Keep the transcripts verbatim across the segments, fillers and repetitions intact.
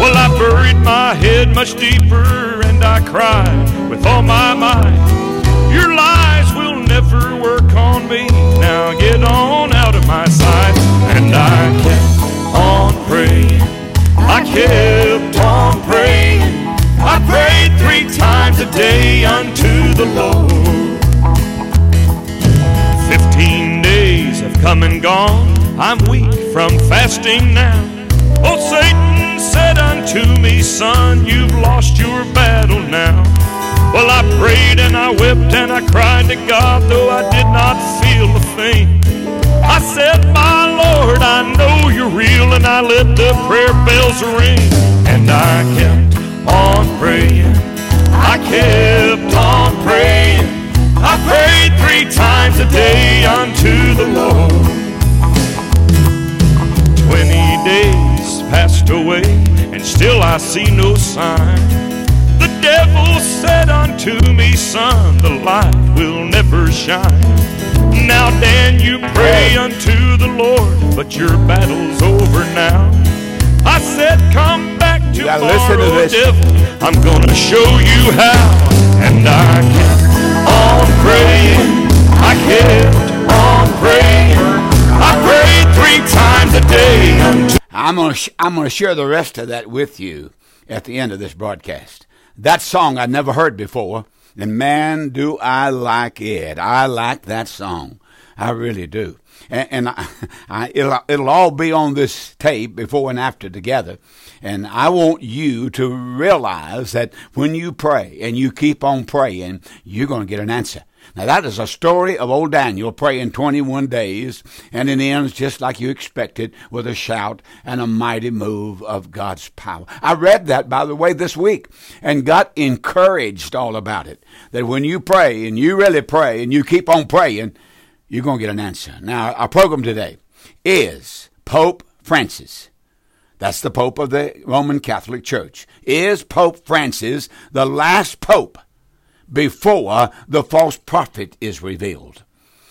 Well, I buried my head much deeper and I cried with all my might. Your lies will never work on me. Now get on out of my sight. And I kept on praying. I kept on praying. I prayed three times a day unto the Lord. Fifteen days have come and gone. I'm weak from fasting now. Oh, Satan said unto me, son, you've lost your battle now. Well, I prayed and I wept and I cried to God, though I did not feel a thing. I said, my Lord, I know you're real, and I let the prayer bells ring. And I kept on praying. I kept on praying. I prayed three times a day unto the Lord. Twenty days passed away, and still I see no sign. The devil said unto me, son, the light will never shine. Now, Dan, you pray unto the Lord, but your battle's over now. I said, come back tomorrow, listen to this. devil. I'm gonna show you how. And I kept on praying. I kept on praying. I prayed three times a day unto I'm going to I'm going to share the rest of that with you at the end of this broadcast. That song I'd never heard before, and man, do I like it. I like that song. I really do. And, and I, I, it'll, it'll all be on this tape before and after together. And I want you to realize that when you pray and you keep on praying, you're going to get an answer. Now, that is a story of old Daniel praying twenty-one days, and it ends just like you expected, with a shout and a mighty move of God's power. I read that, by the way, this week, and got encouraged all about it, that when you pray, and you really pray, and you keep on praying, you're going to get an answer. Now, our program today is Pope Francis. That's the Pope of the Roman Catholic Church. Is Pope Francis the last pope before the false prophet is revealed?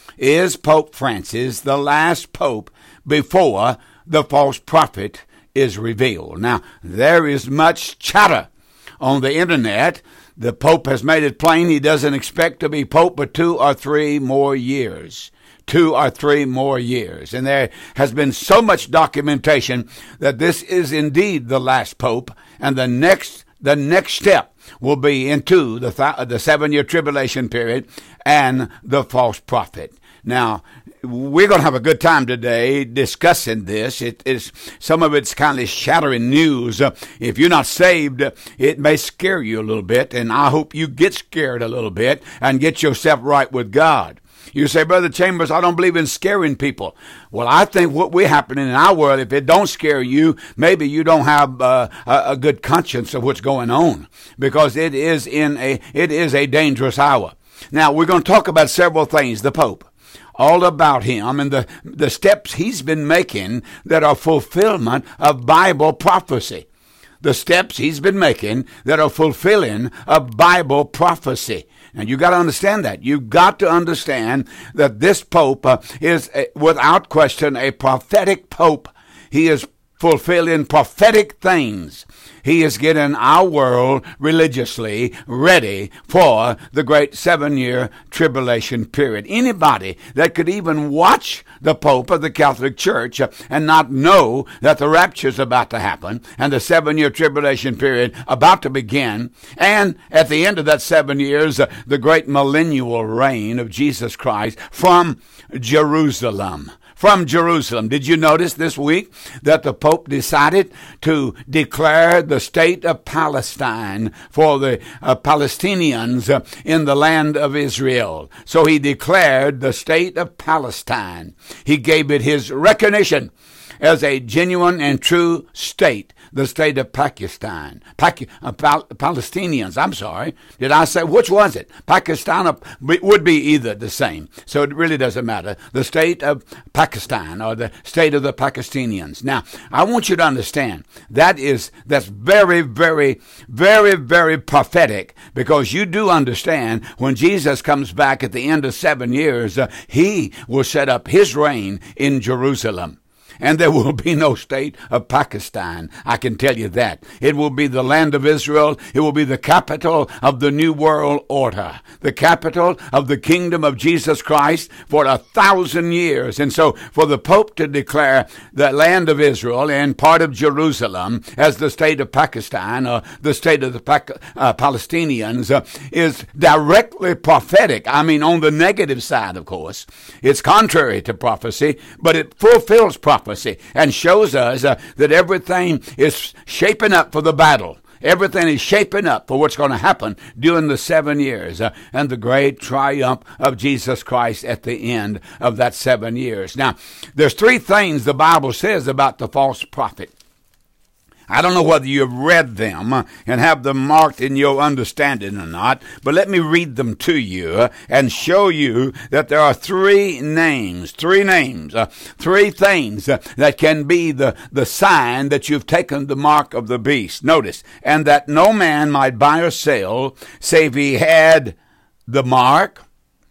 Is Pope Francis the last pope before the false prophet is revealed? Now, there is much chatter on the internet. The Pope has made it plain he doesn't expect to be Pope but two or three more years. Two or three more years. And there has been so much documentation that this is indeed the last Pope, and the next the next step will be into the th- the seven-year tribulation period and the false prophet. Now, we're going to have a good time today discussing this. It is some of it's kind of shattering news. Uh, if you're not saved, it may scare you a little bit, and I hope you get scared a little bit and get yourself right with God. You say, Brother Chambers, I don't believe in scaring people. Well, I think what we're happening in our world, if it don't scare you, maybe you don't have uh, a, a good conscience of what's going on, because it is in a it is a dangerous hour. Now, we're going to talk about several things. The Pope, all about him and the, the steps he's been making that are fulfillment of Bible prophecy. The steps he's been making that are fulfilling of Bible prophecy. And you got to understand that. You've got to understand that this Pope uh, is, a, without question, a prophetic Pope. He is fulfilling prophetic things. He is getting our world religiously ready for the great seven-year tribulation period. Anybody that could even watch the Pope of the Catholic Church and not know that the rapture is about to happen and the seven-year tribulation period about to begin, and at the end of that seven years, uh, the great millennial reign of Jesus Christ from Jerusalem. From Jerusalem. Did you notice this week that the Pope decided to declare the state of Palestine for the uh, Palestinians uh, in the land of Israel? So he declared the state of Palestine. He gave it his recognition as a genuine and true state, the state of Pakistan. Pac- uh, Pal- Palestinians, I'm sorry. Did I say, which was it? Pakistan uh, would be either the same. So it really doesn't matter. The state of Pakistan, or the state of the Pakistanians. Now, I want you to understand, that is, that's very, very, very, very prophetic, because you do understand when Jesus comes back at the end of seven years, uh, he will set up his reign in Jerusalem. And there will be no state of Pakistan. I can tell you that. It will be the land of Israel. It will be the capital of the New World Order, the capital of the kingdom of Jesus Christ for a thousand years. And so for the Pope to declare the land of Israel and part of Jerusalem as the state of Pakistan, or the state of the Pac- uh, Palestinians, uh, is directly prophetic. I mean, on the negative side, of course. It's contrary to prophecy, but it fulfills prophecy and shows us uh, that everything is shaping up for the battle. Everything is shaping up for what's going to happen during the seven years uh, and the great triumph of Jesus Christ at the end of that seven years. Now, there's three things the Bible says about the false prophet. I don't know whether you've read them and have them marked in your understanding or not, but let me read them to you and show you that there are three names, three names, uh, three things uh, that can be the, the sign that you've taken the mark of the beast. Notice, and that no man might buy or sell, save he had the mark,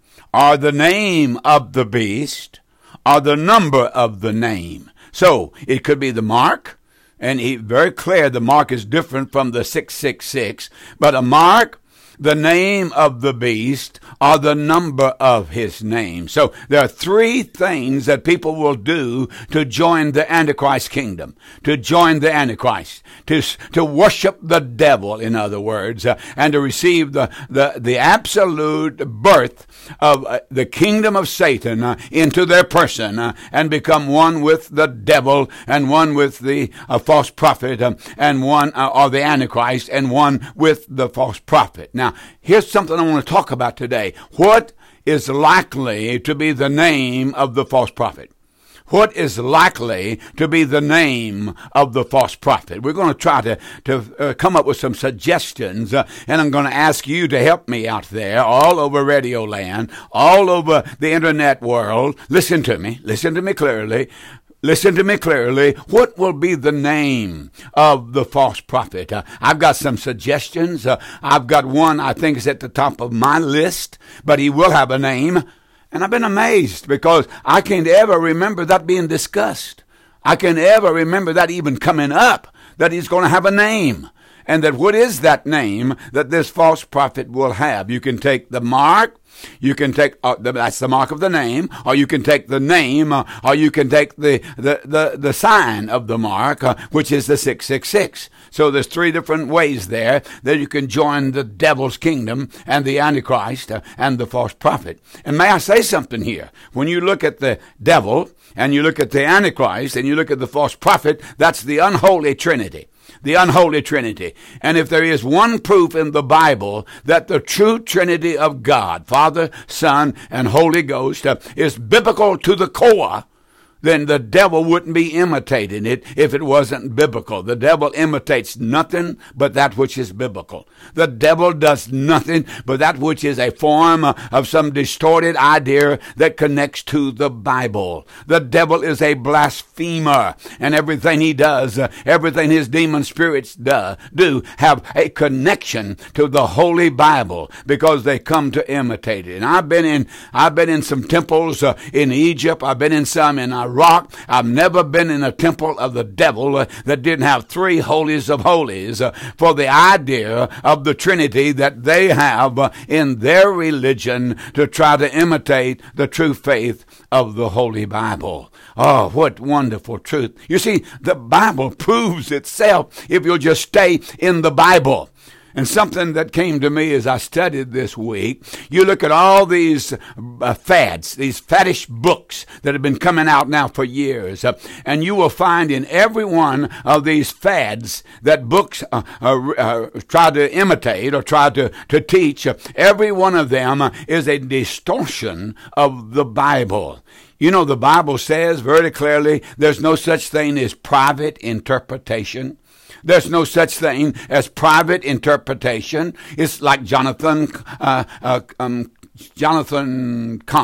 or the name of the beast, or the number of the name. So, it could be the mark. And he very clear the mark is different from the six six six, but a mark, the name of the beast, or the number of his name. So there are three things that people will do to join the Antichrist kingdom, to join the Antichrist, to to worship the devil, in other words, uh, and to receive the, the, the absolute birth of uh, the kingdom of Satan uh, into their person uh, and become one with the devil and one with the uh, false prophet um, and one, uh, or the Antichrist, and one with the false prophet. Now, here's something I want to talk about today. What is likely to be the name of the false prophet? What is likely to be the name of the false prophet? We're going to try to, to uh, come up with some suggestions, uh, and I'm going to ask you to help me out there, all over Radio Land, all over the internet world. Listen to me. Listen to me clearly. Listen to me clearly. What will be the name of the false prophet? Uh, I've got some suggestions. Uh, I've got one I think is at the top of my list, but he will have a name. And I've been amazed because I can't ever remember that being discussed. I can't ever remember that even coming up, that he's going to have a name. And that what is that name that this false prophet will have? You can take the mark. You can take, uh, the, that's the mark of the name, or you can take the name, uh, or you can take the, the, the, the sign of the mark, uh, which is the six six six. So there's three different ways there that you can join the devil's kingdom and the Antichrist uh, and the false prophet. And may I say something here? When you look at the devil, and you look at the Antichrist, and you look at the false prophet, that's the unholy trinity. The unholy trinity. And if there is one proof in the Bible that the true Trinity of God, Father, Son, and Holy Ghost, uh, is biblical to the core, then the devil wouldn't be imitating it if it wasn't biblical. The devil imitates nothing but that which is biblical. The devil does nothing but that which is a form of some distorted idea that connects to the Bible. The devil is a blasphemer, and everything he does, uh, everything his demon spirits do, do have a connection to the Holy Bible because they come to imitate it. And I've been in, I've been in some temples uh, in Egypt. I've been in some in Iraq. Rock. I've never been in a temple of the devil uh, that didn't have three holies of holies uh, for the idea of the Trinity that they have uh, in their religion to try to imitate the true faith of the Holy Bible. Oh, what wonderful truth. You see, the Bible proves itself if you'll just stay in the Bible. And something that came to me as I studied this week, you look at all these uh, fads, these faddish books that have been coming out now for years, uh, and you will find in every one of these fads that books uh, uh, uh, try to imitate or try to, to teach, uh, every one of them uh, is a distortion of the Bible. You know, the Bible says very clearly there's no such thing as private interpretation. There's no such thing as private interpretation. It's like Jonathan, uh, uh, um, Jonathan Cahn.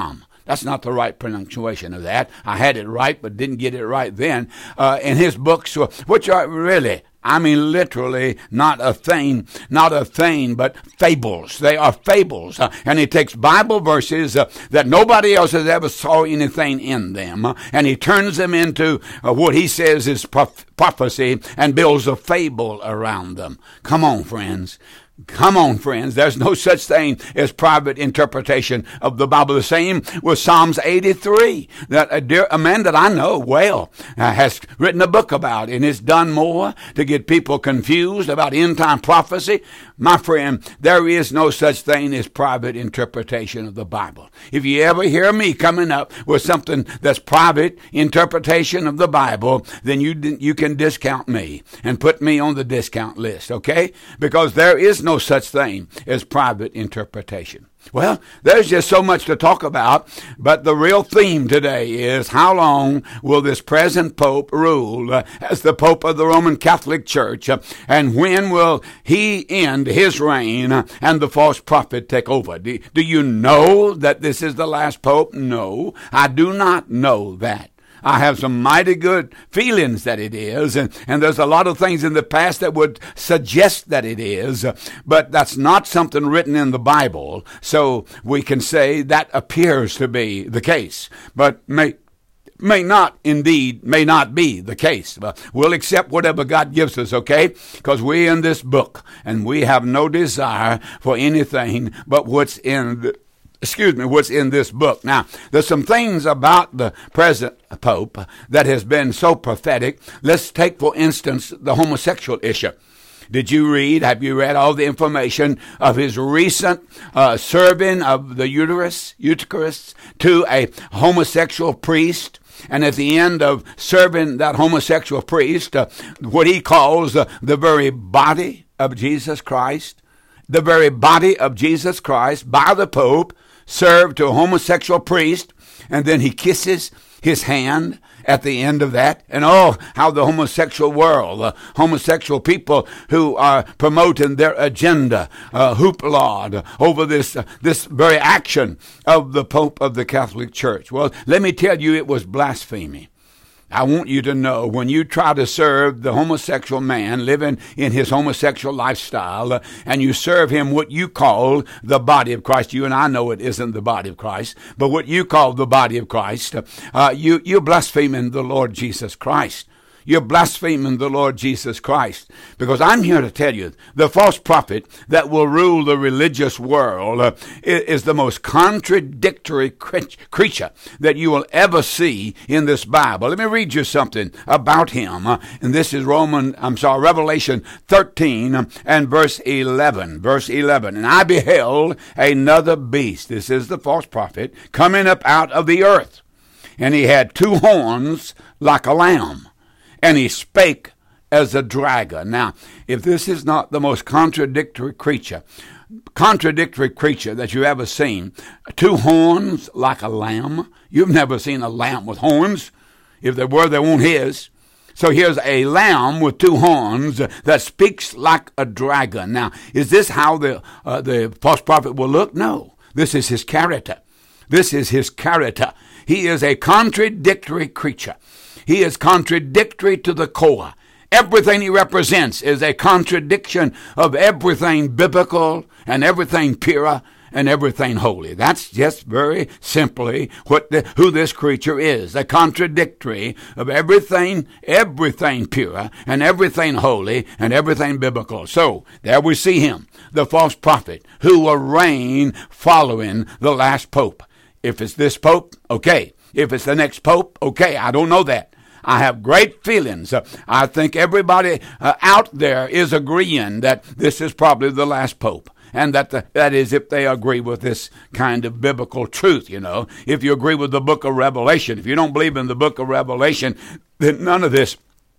That's not the right pronunciation of that. I had it right, but didn't get it right then. Uh, in his books, which are really, I mean, literally not a thing, not a thing, but fables. They are fables. Uh, and he takes Bible verses uh, that nobody else has ever saw anything in them, uh, and he turns them into uh, what he says is prof- prophecy and builds a fable around them. Come on, friends. Come on, friends. There's no such thing as private interpretation of the Bible. The same with Psalms eighty-three, that a, dear, a man that I know well uh, has written a book about, and it's done more to get people confused about end-time prophecy. My friend, there is no such thing as private interpretation of the Bible. If you ever hear me coming up with something that's private interpretation of the Bible, then you you can discount me and put me on the discount list, okay? Because there is no such thing as private interpretation. Well, there's just so much to talk about, but the real theme today is how long will this present Pope rule uh, as the Pope of the Roman Catholic Church, uh, and when will he end his reign uh, and the false prophet take over? Do, do you know that this is the last Pope? No, I do not know that. I have some mighty good feelings that it is, and, and there's a lot of things in the past that would suggest that it is, but that's not something written in the Bible, so we can say that appears to be the case, but may may not indeed, may not be the case. But we'll accept whatever God gives us, okay? Because we're in this book, and we have no desire for anything but what's in the Excuse me, what's in this book. Now, there's some things about the present Pope that has been so prophetic. Let's take, for instance, the homosexual issue. Did you read, have you read all the information of his recent uh, serving of the uterus, Eucharist to a homosexual priest? And at the end of serving that homosexual priest, uh, what he calls uh, the very body of Jesus Christ, the very body of Jesus Christ by the Pope, served to a homosexual priest, and then he kisses his hand at the end of that. And oh, how the homosexual world, the homosexual people who are promoting their agenda, uh, hoopla over this, uh, this very action of the Pope of the Catholic Church. Well, let me tell you, it was blasphemy. I want you to know, when you try to serve the homosexual man living in his homosexual lifestyle, uh, and you serve him what you call the body of Christ, you and I know it isn't the body of Christ, but what you call the body of Christ, uh, you, you're blaspheming the Lord Jesus Christ. You're blaspheming the Lord Jesus Christ. Because I'm here to tell you, the false prophet that will rule the religious world uh, is the most contradictory creature that you will ever see in this Bible. Let me read you something about him. Uh, and this is Roman, I'm sorry, Revelation thirteen and verse eleven. Verse eleven. And I beheld another beast. This is the false prophet coming up out of the earth. And he had two horns like a lamb. And he spake as a dragon. Now, if this is not the most contradictory creature, contradictory creature that you've ever seen, two horns like a lamb. You've never seen a lamb with horns. If there were, they weren't his. So here's a lamb with two horns that speaks like a dragon. Now, is this how the uh, the false prophet will look? No. This is his character. This is his character. He is a contradictory creature. He is contradictory to the core. Everything he represents is a contradiction of everything biblical and everything pure and everything holy. That's just very simply what the, who this creature is. A contradictory of everything, everything pure and everything holy and everything biblical. So there we see him, the false prophet, who will reign following the last pope. If it's this pope, okay. If it's the next pope, okay. I don't know that. I have great feelings. Uh, I think everybody uh, out there is agreeing that this is probably the last pope. And that the, that is if they agree with this kind of biblical truth, you know. If you agree with the book of Revelation. If you don't believe in the book of Revelation, then none of this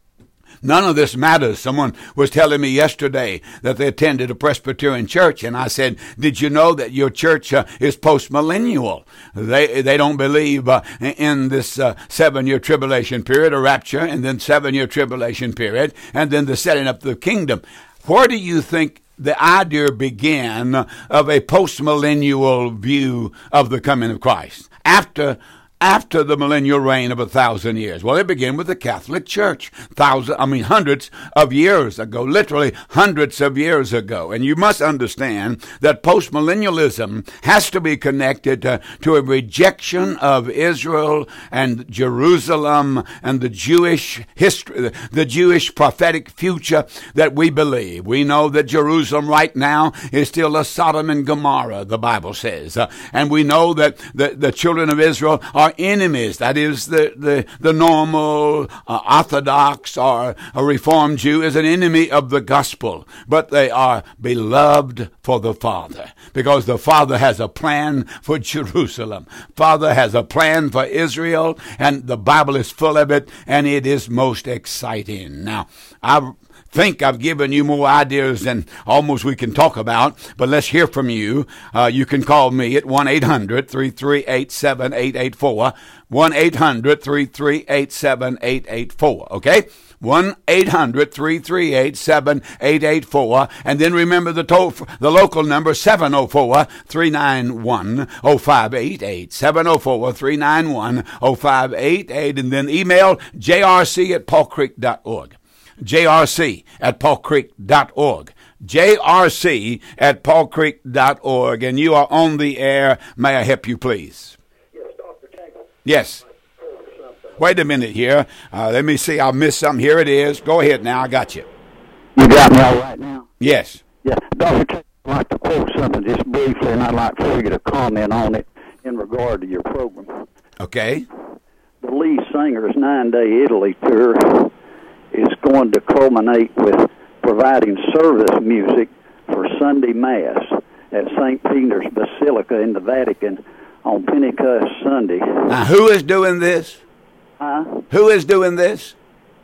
None of this matters. Someone was telling me yesterday that they attended a Presbyterian church, and I said, did you know that your church uh, is post-millennial? They they don't believe uh, in this uh, seven-year tribulation period, or rapture, and then seven-year tribulation period, and then the setting up the kingdom. Where do you think the idea began of a post-millennial view of the coming of Christ after after the millennial reign of a thousand years? Well, it began with the Catholic Church, thousand, I mean, hundreds of years ago, literally hundreds of years ago. And you must understand that postmillennialism has to be connected uh, to a rejection of Israel and Jerusalem and the Jewish history, the Jewish prophetic future that we believe. We know that Jerusalem right now is still a Sodom and Gomorrah, the Bible says. Uh, and we know that the, the children of Israel are enemies. That is, the, the, the normal uh, Orthodox or a Reformed Jew is an enemy of the gospel. But they are beloved for the Father, because the Father has a plan for Jerusalem. Father has a plan for Israel, and the Bible is full of it, and it is most exciting. Now, I think I've given you more ideas than almost we can talk about, but let's hear from you. Uh, you can call me at one eight hundred, three three eight, seven eight eight four, one eight hundred, three three eight, seven eight eight four, okay? one eight hundred, three three eight, seven eight eight four, and then remember the toll, the local number, seven oh four, three nine one, oh five eight eight, seven oh four, three nine one, oh five eight eight, and then email j r c at paul creek dot org. j r c at paul creek dot org. j r c at paul creek dot org. And you are on the air. May I help you, please? Yes, Doctor Tangle. Yes. Wait a minute here. Uh, let me see. I'll miss something. Here it is. Go ahead now. I got you. You got me all right now? Yes. Yeah. Doctor Tangle, I'd like to quote something just briefly, and I'd like for you to comment on it in regard to your program. Okay. The Lee Singers nine-day Italy tour is going to culminate with providing service music for Sunday Mass at Saint Peter's Basilica in the Vatican on Pentecost Sunday. Now, who is doing this? Huh? Who is doing this?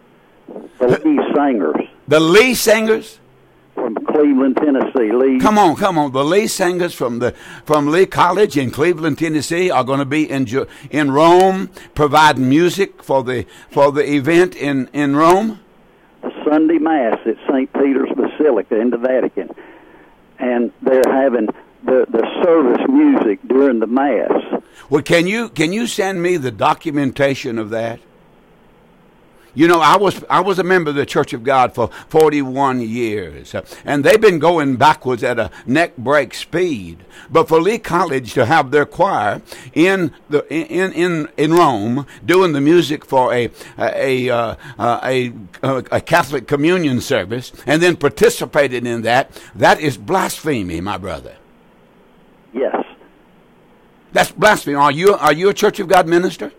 The Lee Singers The Lee Singers? from Cleveland, Tennessee. Lee. Come on, come on. The Lee Singers from the from Lee College in Cleveland, Tennessee, are going to be in in Rome providing music for the for the event in, in Rome. The Sunday Mass at Saint Peter's Basilica in the Vatican, and they're having the the service music during the Mass. Well, can you can you send me the documentation of that? You know, I was I was a member of the Church of God for forty-one years, and they've been going backwards at a neck break speed. But for Lee College to have their choir in the in in, in Rome doing the music for a a a, a a a Catholic communion service, and then participating in that, that is blasphemy, my brother. Yes. That's blasphemy. Are you are you a Church of God minister?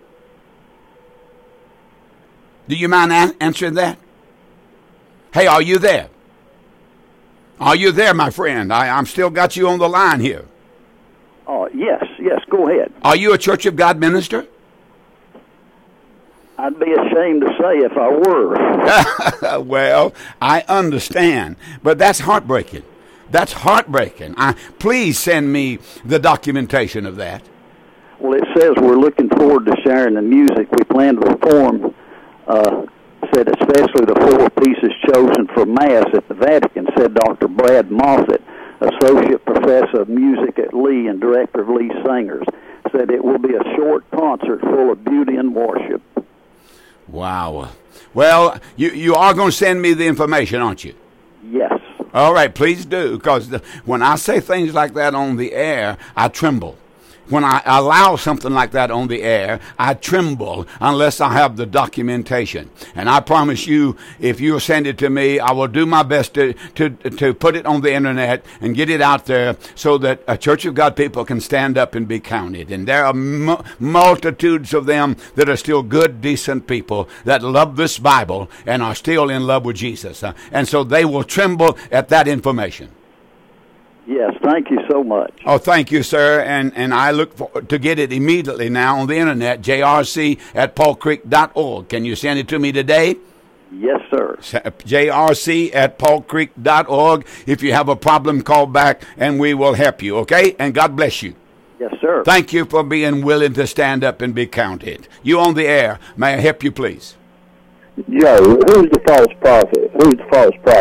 Do you mind a- answering that? Hey, are you there? Are you there, my friend? I, I'm still got you on the line here. Oh, yes, yes, go ahead. Are you a Church of God minister? I'd be ashamed to say if I were. Well, I understand, but that's heartbreaking. That's heartbreaking. I, please send me the documentation of that. Well, it says we're looking forward to sharing the music we plan to perform. Uh, said especially the four pieces chosen for Mass at the Vatican, said Doctor Brad Moffat, Associate Professor of Music at Lee and Director of Lee Singers, said it will be a short concert full of beauty and worship. Wow. Well, you, you are going to send me the information, aren't you? Yes. All right, please do, because when I say things like that on the air, I tremble. When I allow something like that on the air, I tremble unless I have the documentation. And I promise you, if you'll send it to me, I will do my best to, to, to put it on the internet and get it out there so that a Church of God people can stand up and be counted. And there are mu- multitudes of them that are still good, decent people that love this Bible and are still in love with Jesus. Uh, and so they will tremble at that information. Yes, thank you so much. Oh, thank you, sir. And and I look forward to get it immediately now on the internet, j r c at paul creek dot org. Can you send it to me today? Yes, sir. j r c at paul creek dot org. If you have a problem, call back and we will help you, okay? And God bless you. Yes, sir. Thank you for being willing to stand up and be counted. You on the air. May I help you, please? Joe, who's the false prophet? Who's the false prophet?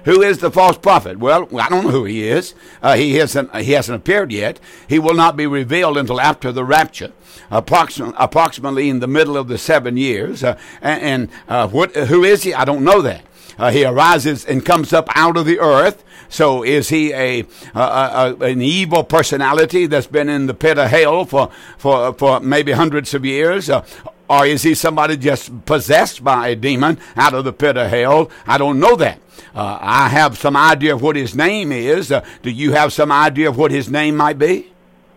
Who is the false prophet? Well, I don't know who he is. Uh, he hasn't he hasn't appeared yet. He will not be revealed until after the rapture, approximately, approximately in the middle of the seven years. Uh, and and uh, what who is he? I don't know that. Uh, he arises and comes up out of the earth. So is he a, a, a an evil personality that's been in the pit of hell for for for maybe hundreds of years? Uh, or is he somebody just possessed by a demon out of the pit of hell? I don't know that. Uh, I have some idea of what his name is. Uh, do you have some idea of what his name might be?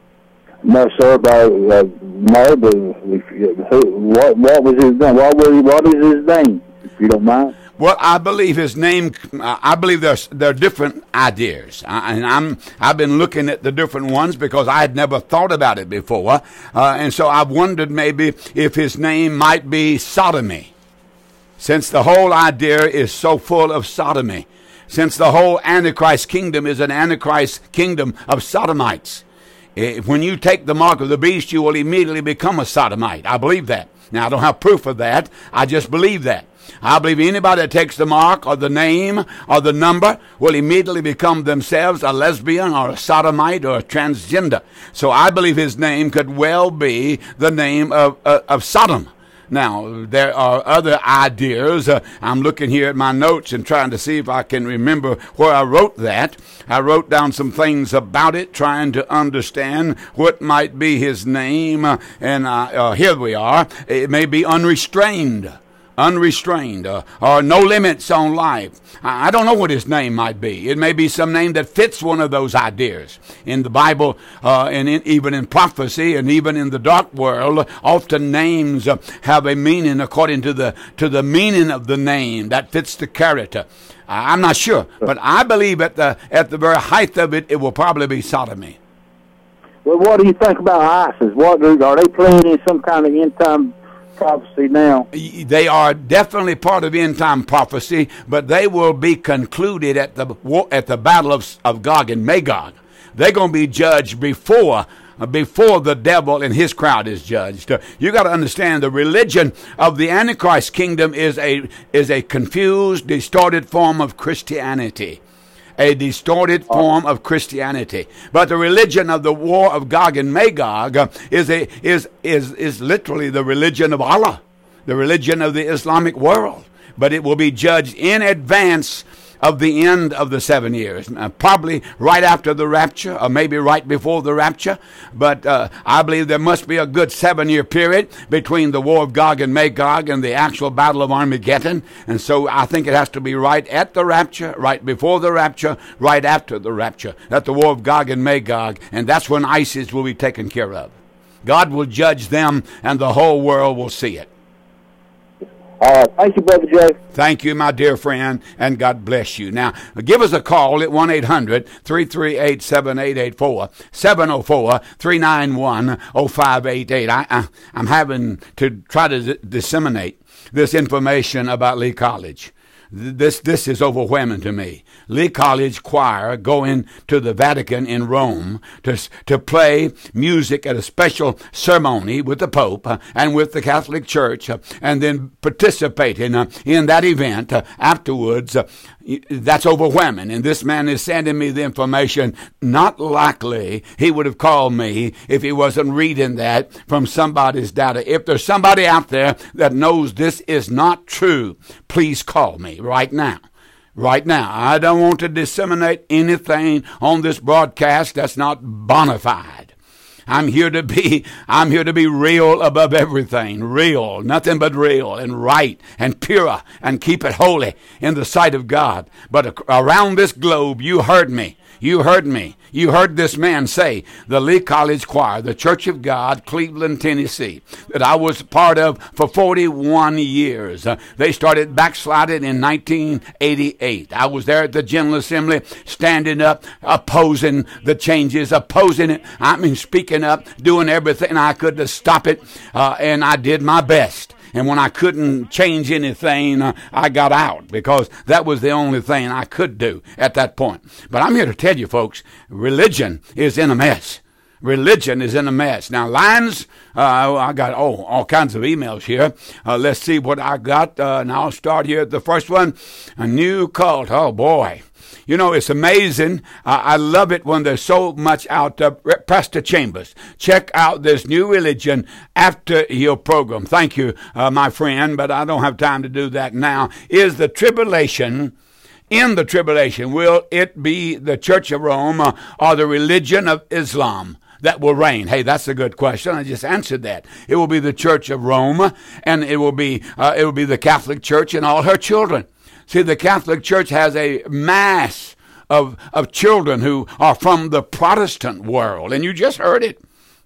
No, sir. But uh, no, but if, who, what what was his name? What was what is his name? If you don't mind. Well, I believe his name. Uh, I believe there's there are different ideas, uh, and I'm I've been looking at the different ones because I had never thought about it before, uh, and so I've wondered maybe if his name might be Sodomy, since the whole idea is so full of sodomy, since the whole Antichrist kingdom is an Antichrist kingdom of sodomites. When you take the mark of the beast, you will immediately become a sodomite. I believe that. Now, I don't have proof of that. I just believe that. I believe anybody that takes the mark or the name or the number will immediately become themselves a lesbian or a sodomite or a transgender. So I believe his name could well be the name of, uh, of Sodom. Now, there are other ideas. Uh, I'm looking here at my notes and trying to see if I can remember where I wrote that. I wrote down some things about it, trying to understand what might be his name. Uh, and uh, uh, here we are. It may be unrestrained. Unrestrained, uh, or no limits on life. I don't know what his name might be. It may be some name that fits one of those ideas. In the Bible, uh, and in, even in prophecy, and even in the dark world, often names uh, have a meaning according to the to the meaning of the name that fits the character. I'm not sure, but I believe at the at the very height of it, it will probably be sodomy. Well, what do you think about ISIS? What are they playing in some kind of end time prophecy now? They are definitely part of end time prophecy, but they will be concluded at the at the battle of, of Gog and Magog. They're going to be judged before before the devil and his crowd is judged. You got to understand the religion of the Antichrist kingdom is a is a confused, distorted form of Christianity. A distorted form of Christianity. But the religion of the war of Gog and Magog uh, is a is is is literally the religion of Allah, the religion of the Islamic world. But it will be judged in advance of the end of the seven years, uh, probably right after the rapture, or maybe right before the rapture. But uh, I believe there must be a good seven-year period between the war of Gog and Magog and the actual battle of Armageddon. And so I think it has to be right at the rapture, right before the rapture, right after the rapture, at the war of Gog and Magog. And that's when ISIS will be taken care of. God will judge them, and the whole world will see it. All right. Thank you, Brother Joe. Thank you, my dear friend, and God bless you. Now, give us a call at one eight hundred, three three eight, seven eight eight four, seven oh four, three nine one, oh five eight eight. I, I, I'm having to try to d- disseminate this information about Lee College. This this is overwhelming to me. Lee College choir going to the Vatican in Rome to to play music at a special ceremony with the Pope uh, and with the Catholic Church, uh, and then participating uh, in that event uh, afterwards. Uh, that's overwhelming. And this man is sending me the information. Not likely he would have called me if he wasn't reading that from somebody's data. If there's somebody out there that knows this is not true, please call me right now. Right now. I don't want to disseminate anything on this broadcast that's not bona fide. I'm here to be, I'm here to be real above everything. Real, nothing but real and right and pure, and keep it holy in the sight of God. But around this globe, you heard me. You heard me. You heard this man say, the Lee College Choir, the Church of God, Cleveland, Tennessee, that I was part of for forty-one years. Uh, they started backsliding in nineteen eighty-eight. I was there at the General Assembly, standing up, opposing the changes, opposing it. I mean, speaking up, doing everything I could to stop it, uh, and I did my best. And when I couldn't change anything, uh, I got out, because that was the only thing I could do at that point. But I'm here to tell you, folks, religion is in a mess. Religion is in a mess. Now, lines, uh, I got, oh, all kinds of emails here. Uh, let's see what I got. Uh, and I'll start here. The first one, a new cult. Oh, boy. You know, it's amazing. Uh, I love it when there's so much out there. Pastor Chambers, check out this new religion after your program. Thank you, uh, my friend, but I don't have time to do that now. Is the tribulation... In the tribulation, will it be the Church of Rome uh, or the religion of Islam that will reign? Hey, that's a good question. I just answered that. It will be the Church of Rome, and it will be uh, it will be the Catholic Church and all her children. See, the Catholic Church has a mass of of children who are from the Protestant world, and you just heard it.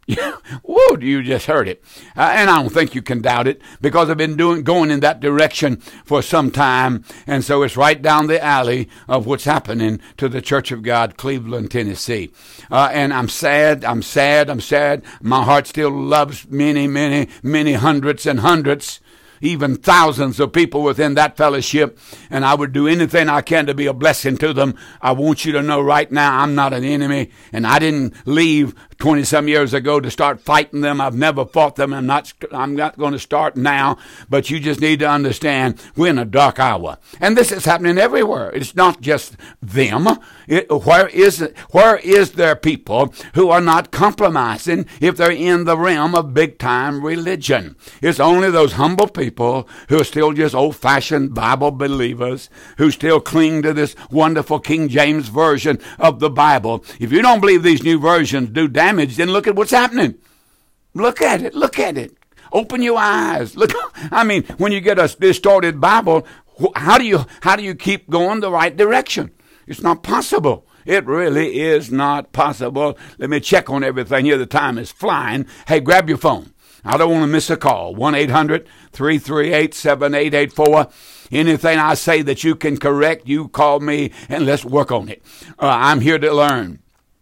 Whoa, you just heard it. Uh, and I don't think you can doubt it, because I've been doing going in that direction for some time. And so it's right down the alley of what's happening to the Church of God, Cleveland, Tennessee. Uh, and I'm sad, I'm sad, I'm sad. My heart still loves many, many, many hundreds and hundreds, even thousands of people within that fellowship, and I would do anything I can to be a blessing to them. I want you to know right now I'm not an enemy, and I didn't leave twenty-some years ago to start fighting them. I've never fought them. I'm not I'm not going to start now, but you just need to understand we're in a dark hour. And this is happening everywhere. It's not just them. It, where is where is there people who are not compromising if they're in the realm of big-time religion? It's only those humble people who are still just old-fashioned Bible believers, who still cling to this wonderful King James Version of the Bible. If you don't believe these new versions do damage, then look at what's happening. Look at it. Look at it. Open your eyes. Look. I mean, when you get a distorted Bible, how do you how do you keep going the right direction? It's not possible. It really is not possible. Let me check on everything here. The time is flying. Hey, grab your phone. I don't want to miss a call. one eight hundred three three eight seven eight eight four. Anything I say that you can correct, you call me and let's work on it. Uh, I'm here to learn.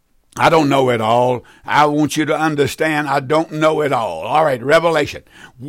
I don't know it all. I want you to understand I don't know it all. All right, Revelation.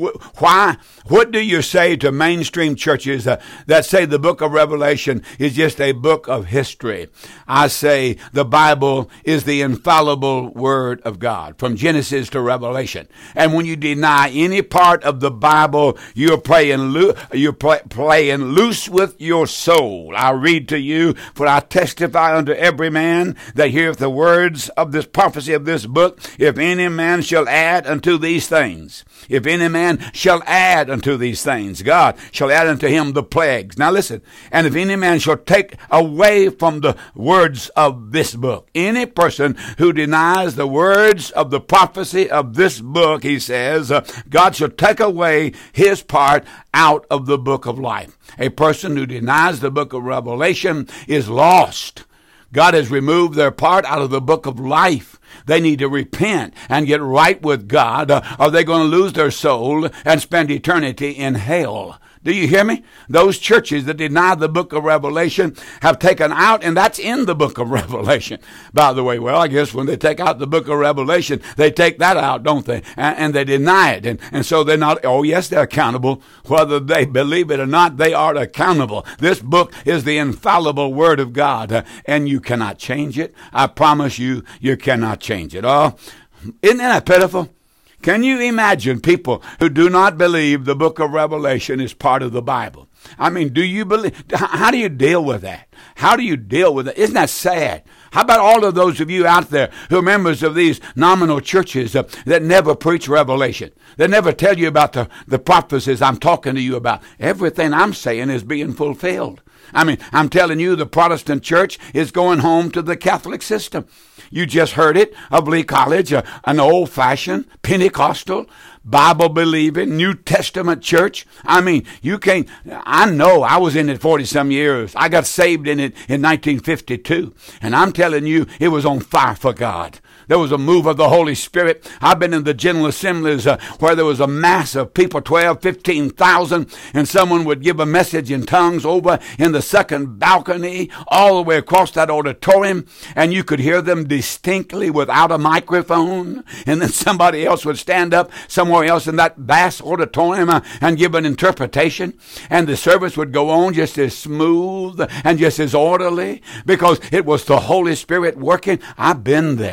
Why? What do you say to mainstream churches uh, that say the book of Revelation is just a book of history? I say the Bible is the infallible word of God from Genesis to Revelation. And when you deny any part of the Bible, you're playing, lo- you're play- playing loose with your soul. I read to you, for I testify unto every man that heareth the word of this prophecy of this book, if any man shall add unto these things, if any man shall add unto these things, God shall add unto him the plagues. Now listen, and if any man shall take away from the words of this book, any person who denies the words of the prophecy of this book, he says, uh, God shall take away his part out of the book of life. A person who denies the book of Revelation is lost. God has removed their part out of the book of life. They need to repent and get right with God, uh, or they're going to lose their soul and spend eternity in hell. Do you hear me? Those churches that deny the book of Revelation have taken out, and that's in the book of Revelation. By the way, well, I guess when they take out the book of Revelation, they take that out, don't they? And, and they deny it. And, and so they're not, oh yes, they're accountable. Whether they believe it or not, they are accountable. This book is the infallible word of God, uh, and you cannot change it. I promise you, you cannot change it. Oh, isn't that pitiful? Can you imagine people who do not believe the book of Revelation is part of the Bible? I mean, do you believe? How do you deal with that? How do you deal with it? Isn't that sad? How about all of those of you out there who are members of these nominal churches uh, that never preach Revelation? That never tell you about the, the prophecies I'm talking to you about. Everything I'm saying is being fulfilled. I mean, I'm telling you, the Protestant church is going home to the Catholic system. You just heard it of Lee College, uh, an old-fashioned Pentecostal, Bible-believing, New Testament church. I mean, you can't, I know I was in it forty-some years. I got saved in it in nineteen fifty-two. And I'm telling you, it was on fire for God. There was a move of the Holy Spirit. I've been in the General Assemblies uh, where there was a mass of people, twelve, fifteen thousand, and someone would give a message in tongues over in the second balcony all the way across that auditorium, and you could hear them distinctly without a microphone. And then somebody else would stand up somewhere else in that vast auditorium uh, and give an interpretation, and the service would go on just as smooth and just as orderly because it was the Holy Spirit working. I've been there, friend.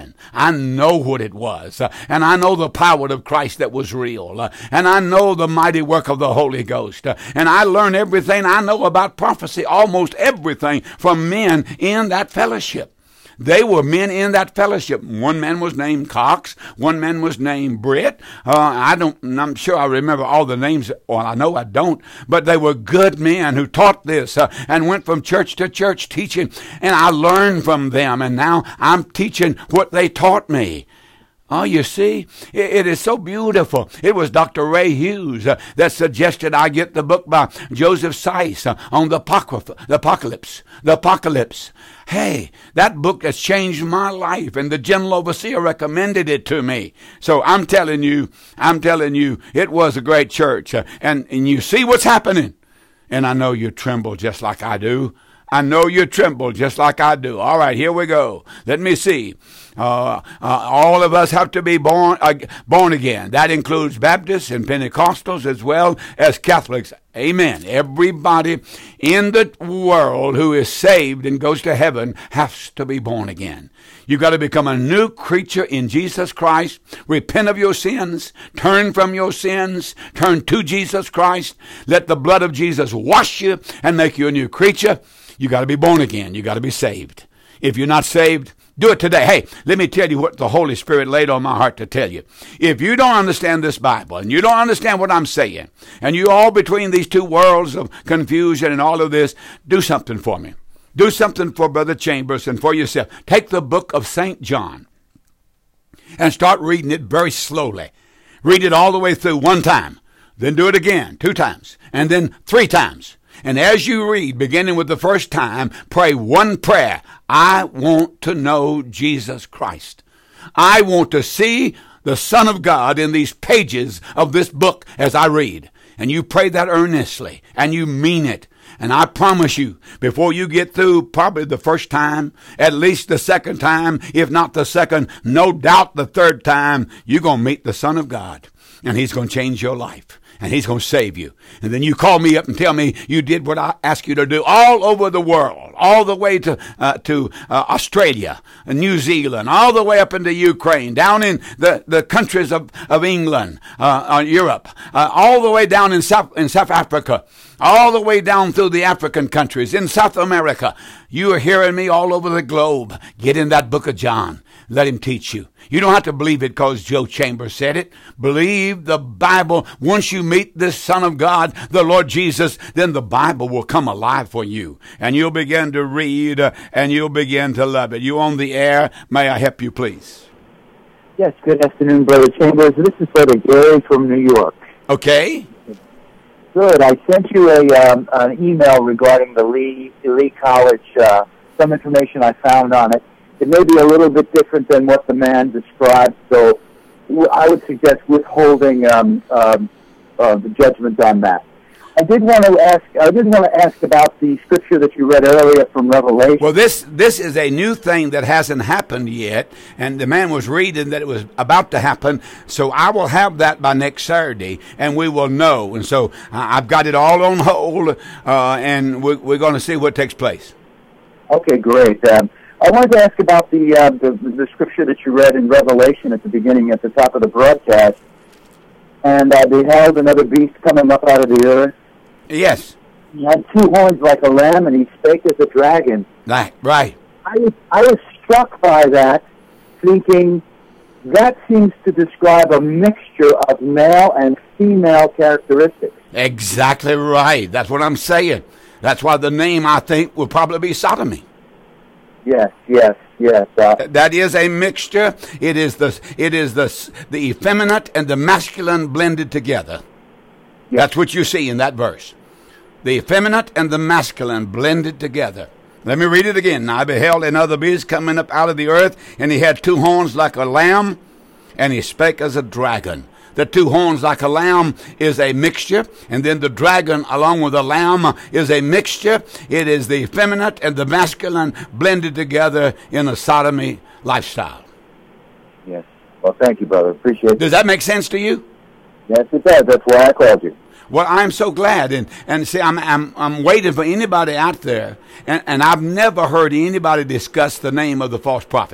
happened. I know what it was. Uh, and I know the power of Christ that was real. Uh, and I know the mighty work of the Holy Ghost. Uh, and I learned everything I know about prophecy, almost everything, from men in that fellowship. They were men in that fellowship. One man was named Cox. One man was named Britt. Uh, I don't, I'm sure I remember all the names. Well, I know I don't. But they were good men who taught this uh, and went from church to church teaching. And I learned from them. And now I'm teaching what they taught me. Oh, you see, it, it is so beautiful. It was Doctor Ray Hughes uh, that suggested I get the book by Joseph Seiss uh, on the Apocrypha, the Apocalypse, the Apocalypse. Hey, that book has changed my life, and the general overseer recommended it to me. So I'm telling you, I'm telling you, it was a great church, uh, and, and you see what's happening. And I know you tremble just like I do. I know you tremble just like I do. All right, here we go. Let me see. Uh, uh, all of us have to be born uh, born again. That includes Baptists and Pentecostals as well as Catholics. Amen. Everybody in the world who is saved and goes to heaven has to be born again. You've got to become a new creature in Jesus Christ. Repent of your sins. Turn from your sins. Turn to Jesus Christ. Let the blood of Jesus wash you and make you a new creature. You got to be born again. You got to be saved. If you're not saved, do it today. Hey, let me tell you what the Holy Spirit laid on my heart to tell you. If you don't understand this Bible and you don't understand what I'm saying, and you're all between these two worlds of confusion and all of this, do something for me. Do something for Brother Chambers and for yourself. Take the book of Saint John and start reading it very slowly. Read it all the way through one time. Then do it again, two times, and then three times. And as you read, beginning with the first time, pray one prayer. I want to know Jesus Christ. I want to see the Son of God in these pages of this book as I read. And you pray that earnestly, and you mean it. And I promise you, before you get through probably the first time, at least the second time, if not the second, no doubt the third time, you're going to meet the Son of God. And He's going to change your life. And He's going to save you. And then you call me up and tell me you did what I asked you to do all over the world, all the way to uh, to uh, Australia, and New Zealand, all the way up into Ukraine, down in the, the countries of, of England, uh, uh, Europe, uh, all the way down in South, in South Africa, all the way down through the African countries, in South America. You are hearing me all over the globe. Get in that book of John. Let Him teach you. You don't have to believe it because Joe Chambers said it. Believe the Bible. Once you meet this Son of God, the Lord Jesus, then the Bible will come alive for you. And you'll begin to read uh, and you'll begin to love it. You on the air. May I help you, please? Yes, good afternoon, Brother Chambers. This is Brother Gary from New York. Okay. Good. I sent you a um, an email regarding the Lee, Lee College, uh, some information I found on it. It may be a little bit different than what the man described, so I would suggest withholding um, um, uh, the judgment on that. I did want to ask. I did want to ask about the scripture that you read earlier from Revelation. Well, this this is a new thing that hasn't happened yet, and the man was reading that it was about to happen. So I will have that by next Saturday, and we will know. And so uh, I've got it all on hold, uh, and we're, we're going to see what takes place. Okay, great. Um, I wanted to ask about the, uh, the the scripture that you read in Revelation at the beginning, at the top of the broadcast. And I beheld another beast coming up out of the earth. Yes. He had two horns like a lamb, and he spake as a dragon. Right, right. I was, I was struck by that, thinking that seems to describe a mixture of male and female characteristics. Exactly right. That's what I'm saying. That's why the name, I think, will probably be sodomy. Yes, yes, yes. Uh, that is a mixture. It is the it is the the effeminate and the masculine blended together. Yes. That's what you see in that verse. The effeminate and the masculine blended together. Let me read it again. I beheld another beast coming up out of the earth, and he had two horns like a lamb, and he spake as a dragon. The two horns like a lamb is a mixture, and then the dragon along with the lamb is a mixture. It is the effeminate and the masculine blended together in a sodomy lifestyle. Yes. Well, thank you, brother. Appreciate it. Does that make sense to you? Yes, it does. That's why I called you. Well, I'm so glad, and and see, I'm I'm I'm waiting for anybody out there, and and I've never heard anybody discuss the name of the false prophet.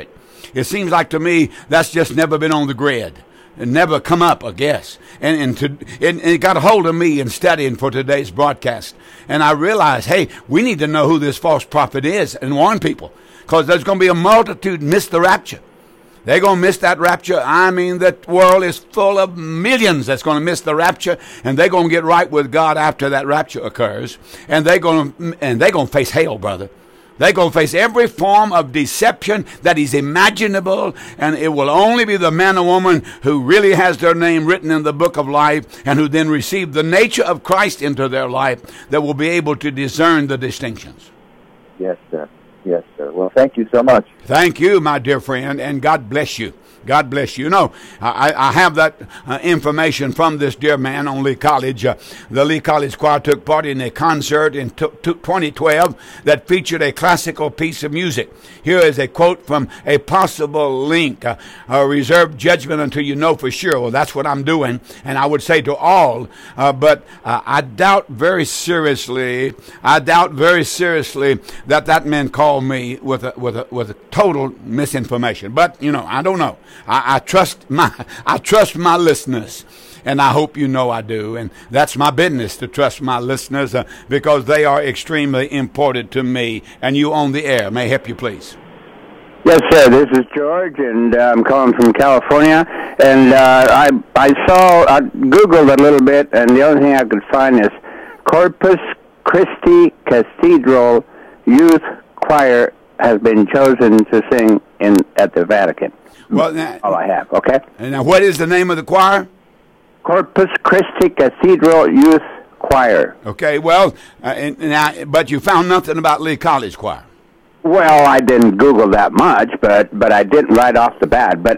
It seems like to me that's just never been on the grid. It never come up, I guess. And, and, to, and, and it got a hold of me in studying for today's broadcast. And I realized, hey, we need to know who this false prophet is and warn people. Because there's going to be a multitude miss the rapture. They're going to miss that rapture. I mean, the world is full of millions that's going to miss the rapture. And they're going to get right with God after that rapture occurs. And they're going to, and they're going to face hell, brother. They're going to face every form of deception that is imaginable, and it will only be the man or woman who really has their name written in the book of life and who then receive the nature of Christ into their life that will be able to discern the distinctions. Yes, sir. Yes, sir. Well, thank you so much. Thank you, my dear friend, and God bless you. God bless you. No, I, I have that uh, information from this dear man on Lee College. Uh, the Lee College Choir took part in a concert in t- t- twenty twelve that featured a classical piece of music. Here is a quote from a possible link. Uh, uh, reserve judgment until you know for sure. Well, that's what I'm doing, and I would say to all, uh, but uh, I doubt very seriously, I doubt very seriously that that man called me with a, with a, with a total misinformation. But, you know, I don't know. I, I trust my I trust my listeners, and I hope you know I do. And that's my business, to trust my listeners, uh, because they are extremely important to me. And you on the air. May I help you, please? Yes, sir. This is George, and uh, I'm calling from California. And uh, I I saw, I Googled a little bit, and the only thing I could find is Corpus Christi Cathedral Youth Choir has been chosen to sing in at the Vatican. Well, now, all I have, okay? And now, what is the name of the choir? Corpus Christi Cathedral Youth Choir. Okay, well, uh, and, and I, but you found nothing about Lee College Choir. Well, I didn't Google that much, but, but I didn't right off the bat. But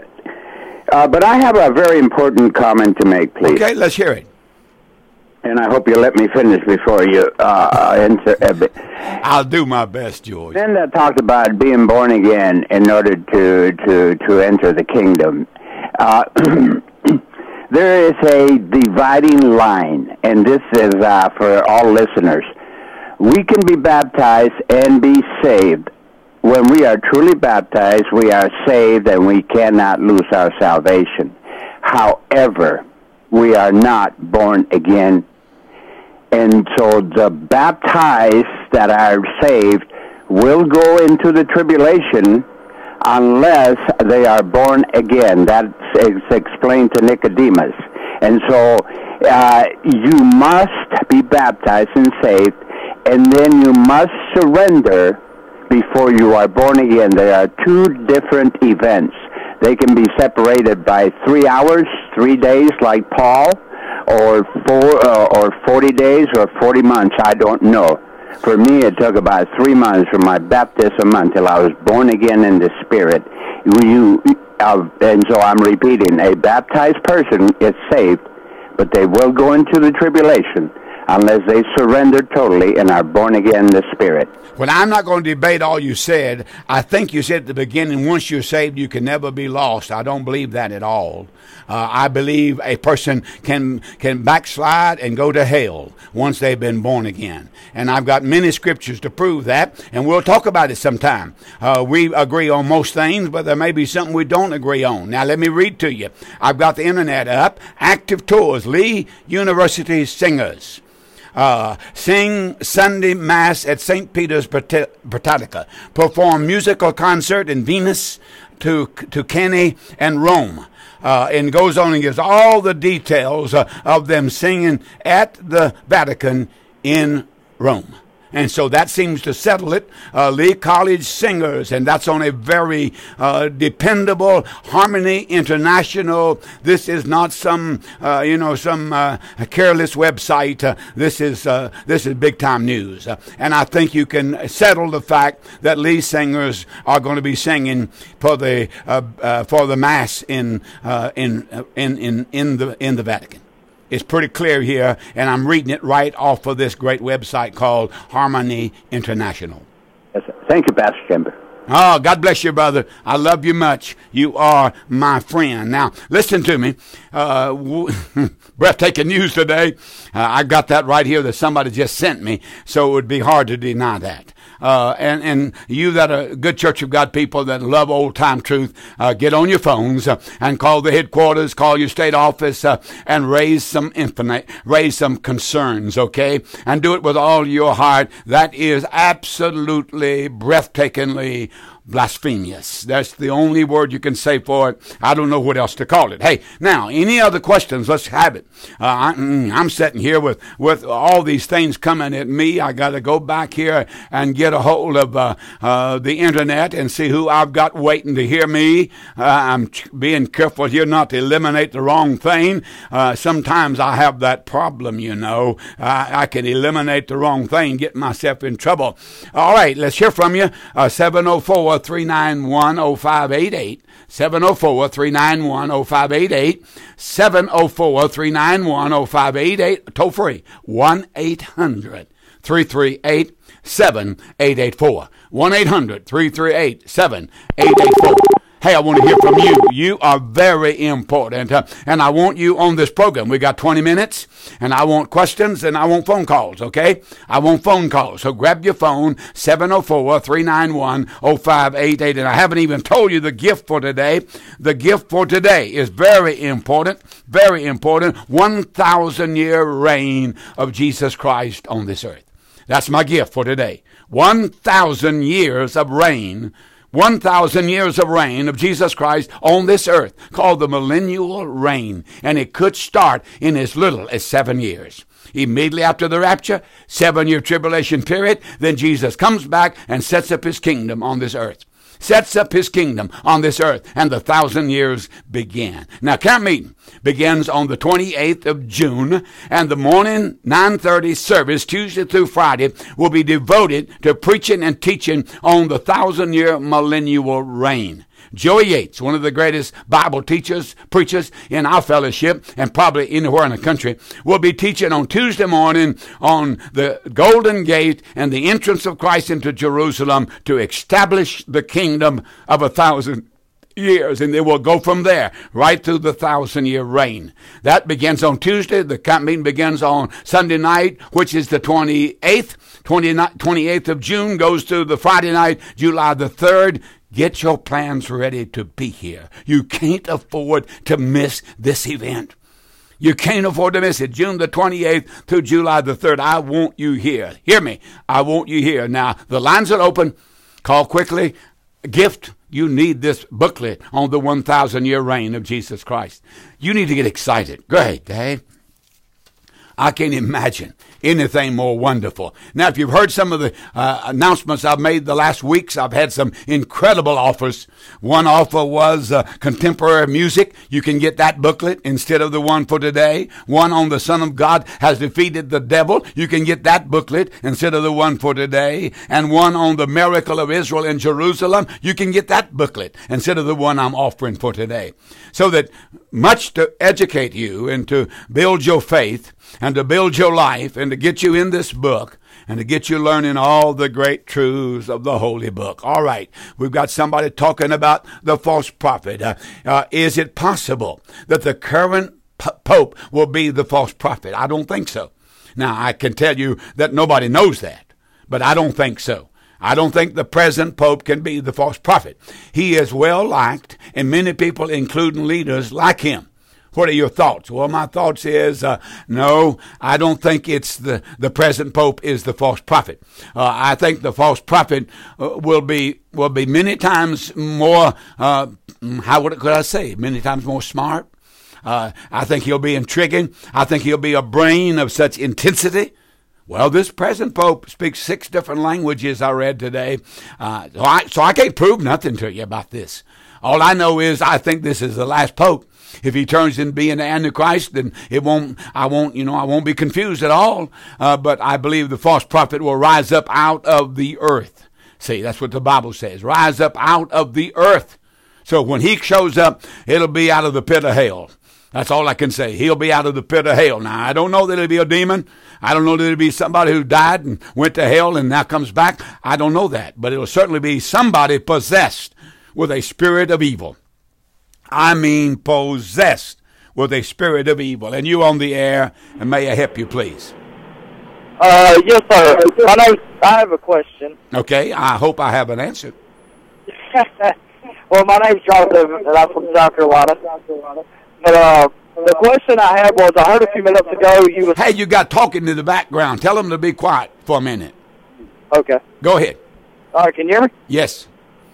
uh, but I have a very important comment to make, please. Okay, let's hear it. And I hope you let me finish before you uh, answer. I'll do my best, George. Linda talked about being born again in order to to, to enter the kingdom. Uh, there is a dividing line, and this is uh, for all listeners. We can be baptized and be saved. When we are truly baptized, we are saved, and we cannot lose our salvation. However, we are not born again. And so the baptized that are saved will go into the tribulation unless they are born again. That's explained to Nicodemus. And so uh, you must be baptized and saved, and then you must surrender before you are born again. There are two different events. They can be separated by three hours, three days, like Paul, or four, uh, or forty days, or forty months. I don't know. For me, it took about three months from my baptism until I was born again in the Spirit. You, uh, and so I'm repeating: a baptized person is saved, but they will go into the tribulation unless they surrender totally and are born again in the Spirit. Well, I'm not going to debate all you said. I think you said at the beginning, once you're saved, you can never be lost. I don't believe that at all. Uh, I believe a person can can backslide and go to hell once they've been born again. And I've got many scriptures to prove that, and we'll talk about it sometime. Uh, we agree on most things, but there may be something we don't agree on. Now, let me read to you. I've got the internet up. Active Tours, Lee University Singers. Uh, sing Sunday Mass at Saint Peter's Basilica. Perform musical concert in Venice, to to Cannes and Rome. Uh, and goes on and gives all the details uh, of them singing at the Vatican in Rome. And so that seems to settle it. Uh, Lee College Singers, and that's on a very uh, dependable Harmony International. This is not some, uh, you know, some uh, careless website. Uh, this is uh, this is big time news, uh, and I think you can settle the fact that Lee Singers are going to be singing for the uh, uh, for the Mass in uh, in in in in the in the Vatican. It's pretty clear here, and I'm reading it right off of this great website called Harmony International. Yes, sir. Thank you, Pastor Chambers. Oh, God bless you, brother. I love you much. You are my friend. Now, listen to me. Uh, w- breathtaking news today. Uh, I got that right here that somebody just sent me, so it would be hard to deny that. Uh, and, and you that are good Church of God people that love old time truth, uh, get on your phones uh, and call the headquarters, call your state office, uh, and raise some infinite, raise some concerns, okay? And do it with all your heart. That is absolutely breathtakingly blasphemous. That's the only word you can say for it. I don't know what else to call it. Hey, now, any other questions? Let's have it. Uh, I, I'm sitting here with, with all these things coming at me. I got to go back here and get a hold of uh, uh, the internet and see who I've got waiting to hear me. Uh, I'm being careful here not to eliminate the wrong thing. Uh, sometimes I have that problem, you know. Uh, I can eliminate the wrong thing, get myself in trouble. All right, let's hear from you. Uh, seven oh four, three nine one, oh five eight eight. seven oh four, three nine one, oh five eight eight. seven oh four, three nine one, oh five eight eight. Toll free. one eight hundred, three three eight, seven eight eight four. one eight hundred, three three eight, seven eight eight four. Hey, I want to hear from you. You are very important. Uh, and I want you on this program. We got twenty minutes, and I want questions, and I want phone calls, okay? I want phone calls. So grab your phone, seven oh four, three nine one, oh five eight eight. And I haven't even told you the gift for today. The gift for today is very important, very important. one thousand year reign of Jesus Christ on this earth. That's my gift for today. one thousand years of reign one thousand years of reign of Jesus Christ on this earth, called the millennial reign. And it could start in as little as seven years. Immediately after the rapture, seven-year tribulation period, then Jesus comes back and sets up his kingdom on this earth. Sets up his kingdom on this earth, and the thousand years began. Now, camp meeting begins on the twenty-eighth of June, and the morning nine thirty service, Tuesday through Friday, will be devoted to preaching and teaching on the thousand-year millennial reign. Joey Yates, one of the greatest Bible teachers, preachers in our fellowship, and probably anywhere in the country, will be teaching on Tuesday morning on the Golden Gate and the entrance of Christ into Jerusalem to establish the kingdom of a thousand years, and they will go from there right through the thousand-year reign. That begins on Tuesday. The camp meeting begins on Sunday night, which is the twenty-eighth. twenty-eighth of June goes to the Friday night, July the third. Get your plans ready to be here. You can't afford to miss this event. You can't afford to miss it. June the twenty-eighth through July the third. I want you here. Hear me. I want you here. Now, the lines are open. Call quickly. Gift. You need this booklet on the one thousand year reign of Jesus Christ. You need to get excited. Go ahead, Dave. I can't imagine anything more wonderful. Now, if you've heard some of the uh, announcements I've made the last weeks, I've had some incredible offers. One offer was uh, contemporary music. You can get that booklet instead of the one for today. One on the Son of God has defeated the devil. You can get that booklet instead of the one for today. And one on the miracle of Israel in Jerusalem. You can get that booklet instead of the one I'm offering for today. So that much to educate you and to build your faith and to build your life and to get you in this book and to get you learning all the great truths of the Holy Book. All right, we've got somebody talking about the false prophet. Uh, uh, is it possible that the current p- Pope will be the false prophet? I don't think so. Now, I can tell you that nobody knows that, but I don't think so. I don't think the present Pope can be the false prophet. He is well liked, and many people, including leaders, like him. What are your thoughts? Well, my thoughts is, uh, no, I don't think it's the, the present Pope is the false prophet. Uh, I think the false prophet uh, will be will be many times more, uh, how would, could I say, many times more smart. Uh, I think he'll be intriguing. I think he'll be a brain of such intensity. Well, this present Pope speaks six different languages, I read today. Uh, so, I, so I can't prove nothing to you about this. All I know is I think this is the last Pope. If he turns into being the Antichrist, then it won't, I won't, you know, I won't be confused at all. Uh, but I believe the false prophet will rise up out of the earth. See, that's what the Bible says. Rise up out of the earth. So when he shows up, it'll be out of the pit of hell. That's all I can say. He'll be out of the pit of hell. Now, I don't know that it'll be a demon. I don't know that it'll be somebody who died and went to hell and now comes back. I don't know that. But it'll certainly be somebody possessed with a spirit of evil. I mean possessed with a spirit of evil. And you on the air, and may I help you, please? Uh, yes, sir. My name, I have a question. Okay, I hope I have an answer. Well, my name's Jonathan, and I'm from South Carolina. But uh, the question I had was, I heard a few minutes ago you was... Hey, you got talking in the background. Tell them to be quiet for a minute. Okay. Go ahead. All right, can you hear me? Yes.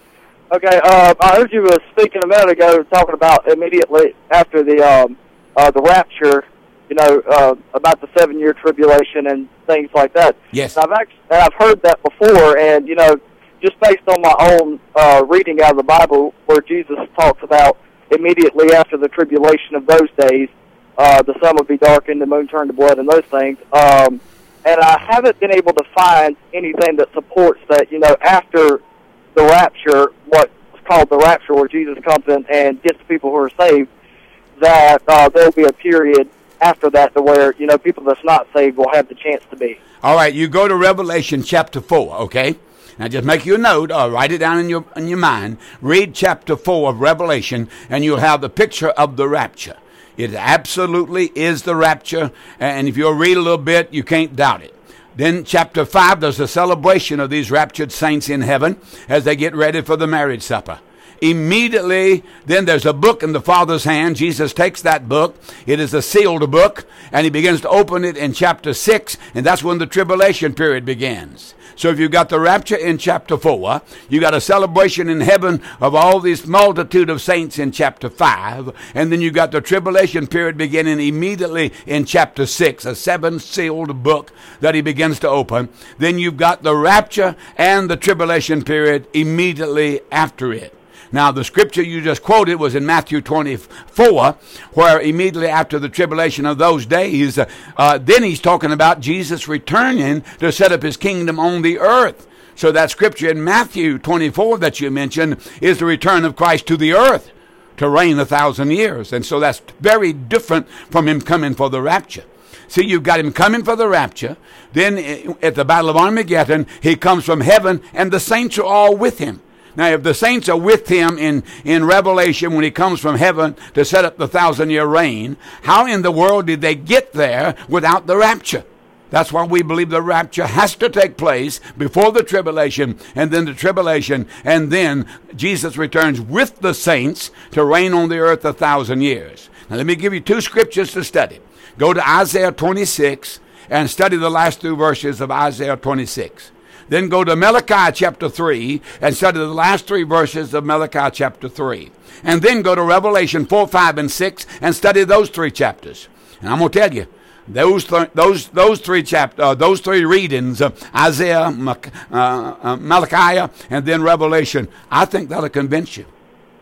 Okay, uh, I heard you was speaking a minute ago, talking about immediately after the um, uh, the rapture, you know, uh, about the seven-year tribulation and things like that. Yes. And I've actually, and I've heard that before, and, you know, just based on my own uh, reading out of the Bible, where Jesus talks about immediately after the tribulation of those days, uh, the sun would be darkened, the moon turned to blood, and those things. Um, and I haven't been able to find anything that supports that, you know, after the rapture, what's called the rapture, where Jesus comes in and gets people who are saved, that uh, there will be a period after that to where, you know, people that's not saved will have the chance to be. All right, you go to Revelation chapter four, okay? Now just make you a note, or write it down in your in your mind. Read chapter four of Revelation, and you'll have the picture of the rapture. It absolutely is the rapture, and if you'll read a little bit, you can't doubt it. Then chapter five, there's a celebration of these raptured saints in heaven as they get ready for the marriage supper. Immediately, then there's a book in the Father's hand. Jesus takes that book. It is a sealed book, and he begins to open it in chapter six, and that's when the tribulation period begins. So if you've got the rapture in chapter four, you got a celebration in heaven of all this multitude of saints in chapter five, and then you got the tribulation period beginning immediately in chapter six, a seven-sealed book that he begins to open. Then you've got the rapture and the tribulation period immediately after it. Now, the scripture you just quoted was in Matthew twenty-four, where immediately after the tribulation of those days, uh, uh, then he's talking about Jesus returning to set up his kingdom on the earth. So that scripture in Matthew twenty-four that you mentioned is the return of Christ to the earth to reign a thousand years. And so that's very different from him coming for the rapture. See, you've got him coming for the rapture. Then at the Battle of Armageddon, he comes from heaven, and the saints are all with him. Now, if the saints are with him in, in Revelation when he comes from heaven to set up the thousand-year reign, how in the world did they get there without the rapture? That's why we believe the rapture has to take place before the tribulation, and then the tribulation, and then Jesus returns with the saints to reign on the earth a thousand years. Now, let me give you two scriptures to study. Go to Isaiah twenty-six and study the last two verses of Isaiah twenty-six. Then go to Malachi chapter three and study the last three verses of Malachi chapter three. And then go to Revelation four, five, and six and study those three chapters. And I'm going to tell you, those th- those those three chapter, uh, those three readings of Isaiah, Mac- uh, uh, Malachi, and then Revelation, I think that'll convince you.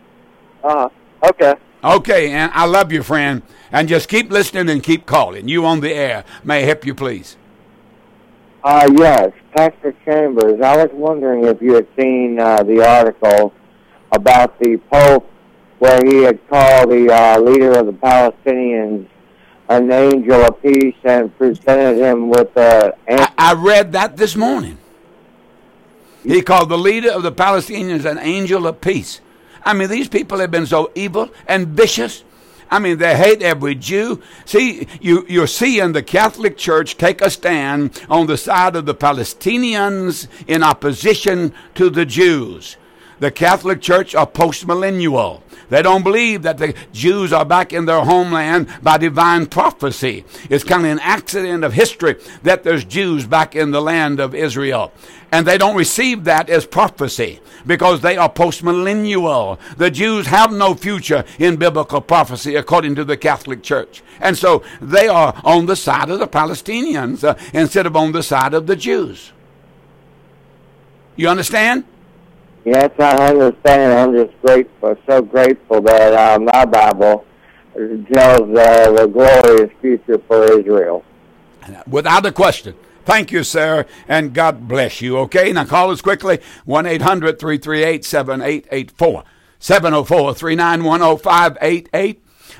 Uh, okay. Okay, and I love you, friend. And just keep listening and keep calling. You on the air. May I help you, please? Uh, yes, Pastor Chambers, I was wondering if you had seen uh, the article about the Pope where he had called the uh, leader of the Palestinians an angel of peace and presented him with a... I, I read that this morning. He called the leader of the Palestinians an angel of peace. I mean, these people have been so evil and vicious. I mean, they hate every Jew. See, you, you're seeing the Catholic Church take a stand on the side of the Palestinians in opposition to the Jews. The Catholic Church are postmillennial. They don't believe that the Jews are back in their homeland by divine prophecy. It's kind of an accident of history that there's Jews back in the land of Israel. And they don't receive that as prophecy because they are postmillennial. The Jews have no future in biblical prophecy according to the Catholic Church. And so they are on the side of the Palestinians uh, instead of on the side of the Jews. You understand? Yes, I understand. I'm just grateful, so grateful that uh, my Bible tells uh, the glorious future for Israel. Without a question. Thank you, sir, and God bless you. Okay, now call us quickly, one eight hundred, three three eight, seven eight eight four, seven oh four, three nine one, oh five eight eight.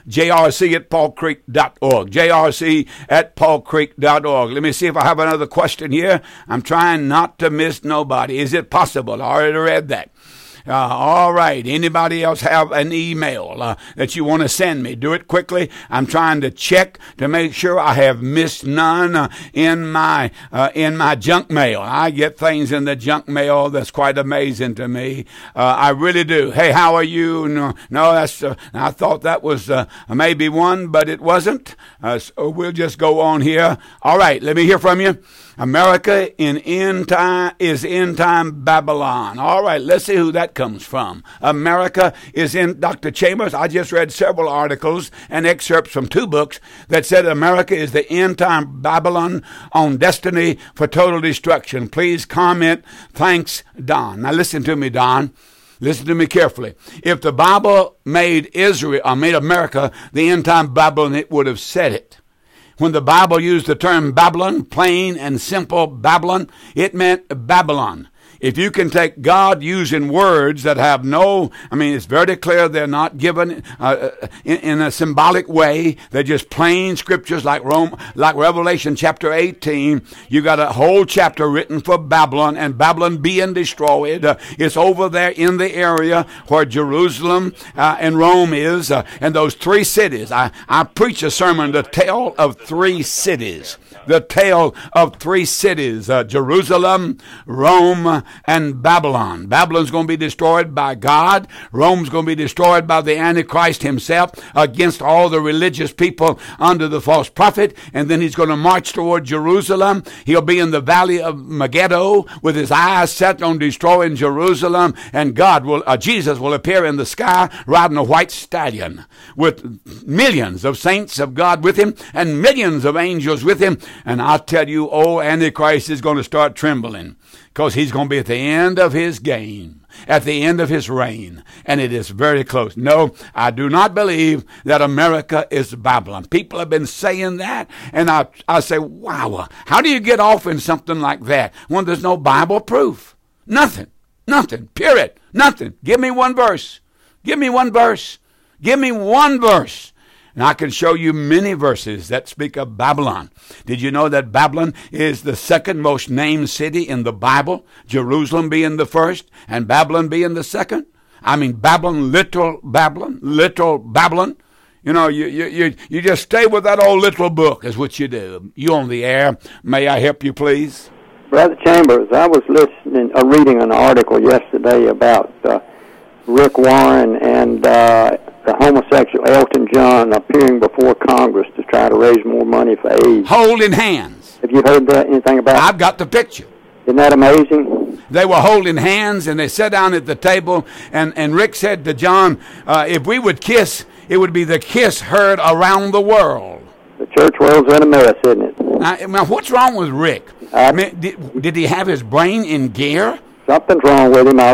J R C at paul creek dot org. J R C at paul creek dot org. Let me see if I have another question here. I'm trying not to miss nobody. Is it possible? I already read that. Uh, all right. Anybody else have an email uh, that you want to send me? Do it quickly. I'm trying to check to make sure I have missed none uh, in my uh, in my junk mail. I get things in the junk mail that's quite amazing to me. Uh, I really do. Hey, how are you? No, no that's. Uh, I thought that was uh, maybe one, but it wasn't. Uh, so we'll just go on here. All right. Let me hear from you. America in end time is end time Babylon. All right, let's see who that comes from. America is in Doctor Chambers. I just read several articles and excerpts from two books that said America is the end time Babylon on destiny for total destruction. Please comment. Thanks, Don. Now listen to me, Don. Listen to me carefully. If the Bible made Israel or made America the end time Babylon, it would have said it. When the Bible used the term Babylon, plain and simple Babylon, it meant Babylon. If you can take God using words that have no, I mean, it's very clear they're not given uh, in, in a symbolic way. They're just plain scriptures like Rome, like Revelation chapter eighteen. You got a whole chapter written for Babylon and Babylon being destroyed. Uh, it's over there in the area where Jerusalem uh, and Rome is, uh, and those three cities. I, I preach a sermon, the tale of three cities. The tale of three cities, uh, Jerusalem, Rome, and Babylon. Babylon's going to be destroyed by God. Rome's going to be destroyed by the Antichrist himself against all the religious people under the false prophet. And then he's going to march toward Jerusalem. He'll be in the valley of Megiddo with his eyes set on destroying Jerusalem. And God will, uh, Jesus will appear in the sky riding a white stallion with millions of saints of God with him and millions of angels with him. And I'll tell you, old Antichrist is going to start trembling because he's going to be at the end of his game, at the end of his reign, and it is very close. No, I do not believe that America is Babylon. People have been saying that, and I, I say, wow, how do you get off in something like that when there's no Bible proof? Nothing, nothing, period, nothing. Give me one verse. Give me one verse. Give me one verse. And I can show you many verses that speak of Babylon. Did you know that Babylon is the second most named city in the Bible? Jerusalem being the first and Babylon being the second? I mean, Babylon, literal Babylon, literal Babylon. You know, you, you, you, you just stay with that old literal book is what you do. You on the air. May I help you, please? Brother Chambers, I was listening, uh, reading an article yesterday about uh, Rick Warren and uh, the homosexual Elton John appearing before Congress to try to raise more money for AIDS. Holding hands. Have you heard that? Anything about it? I've got the picture. Isn't that amazing? They were holding hands, and they sat down at the table, and, and Rick said to John, uh, if we would kiss, it would be the kiss heard around the world. The church world's in a mess, isn't it? Now, now what's wrong with Rick? Uh, I mean, did, did he have his brain in gear? Something's wrong with him.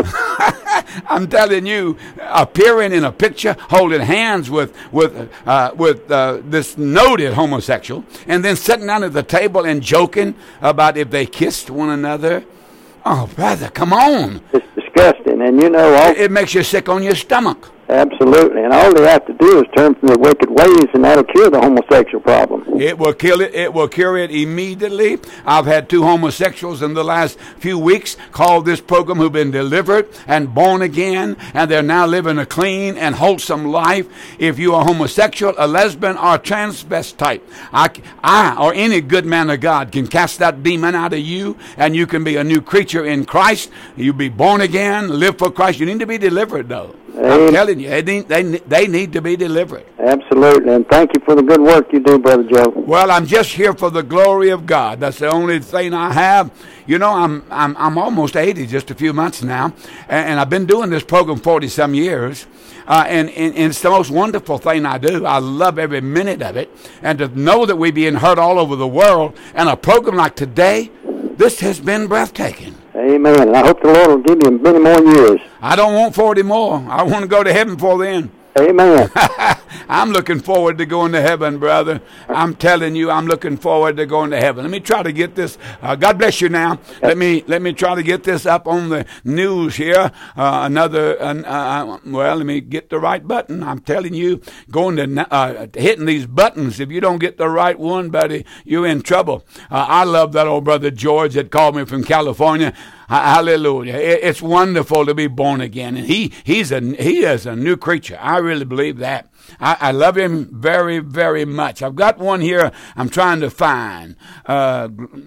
I'm telling you, appearing in a picture, holding hands with with uh, with uh, this noted homosexual, and then sitting down at the table and joking about if they kissed one another. Oh, brother, come on! It's disgusting, and you know, all, it, it makes you sick on your stomach. Absolutely, and all they have to do is turn from their wicked ways, and that'll cure the homosexual problem. It will kill it. It will cure it immediately. I've had two homosexuals in the last few weeks call this program who've been delivered and born again, and they're now living a clean and wholesome life. If you are homosexual, a lesbian, or transvestite, I, I or any good man of God can cast that demon out of you, and you can be a new creature in Christ. You'll be born again, live for Christ. You need to be delivered, though. Amen. I'm telling you, they need, they, they need to be delivered. Absolutely, and thank you for the good work you do, Brother Joe. Well, I'm just here for the glory of God. That's the only thing I have. You know, I'm I'm I'm almost eighty, just a few months now, and, and I've been doing this program forty some years, uh, and, and, and it's the most wonderful thing I do. I love every minute of it, and to know that we're being heard all over the world, and a program like today, this has been breathtaking. Amen. And I hope the Lord will give you many more years. I don't want forty more. I want to go to heaven before then. Amen. I'm looking forward to going to heaven, brother. I'm telling you, I'm looking forward to going to heaven. Let me try to get this. Uh, God bless you now. Let me let me try to get this up on the news here. Uh, another, uh, uh, well, let me get the right button. I'm telling you, going to uh, hitting these buttons. If you don't get the right one, buddy, you're in trouble. Uh, I love that old brother George that called me from California. Hallelujah. It's wonderful to be born again. And he he's a he is a new creature. I really believe that. I, I love him very, very much. I've got one here I'm trying to find. Uh,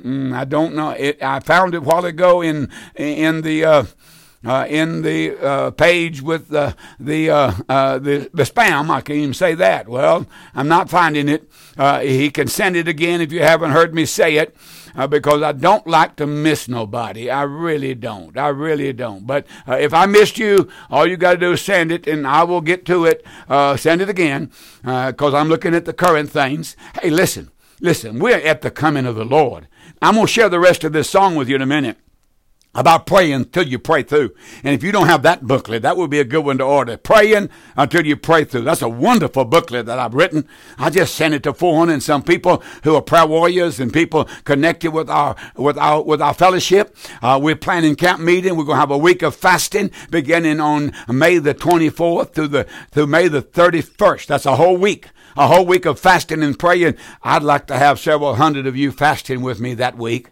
I don't know. It, I found it a while ago in in the uh, uh, in the uh, page with the the, uh, uh, the the spam. I can't even say that. Well, I'm not finding it. Uh, he can send it again if you haven't heard me say it. Uh, because I don't like to miss nobody. I really don't. I really don't. But uh, if I missed you, all you got to do is send it, and I will get to it. Uh, send it again, because uh, I'm looking at the current things. Hey, listen. Listen, we're at the coming of the Lord. I'm going to share the rest of this song with you in a minute about praying until you pray through. And if you don't have that booklet, that would be a good one to order. Praying until you pray through. That's a wonderful booklet that I've written. I just sent it to four hundred and some people who are prayer warriors and people connected with our with our with our fellowship. Uh, we're planning camp meeting. We're going to have a week of fasting beginning on May the twenty-fourth through the through May the thirty-first. That's a whole week. A whole week of fasting and praying. I'd like to have several hundred of you fasting with me that week.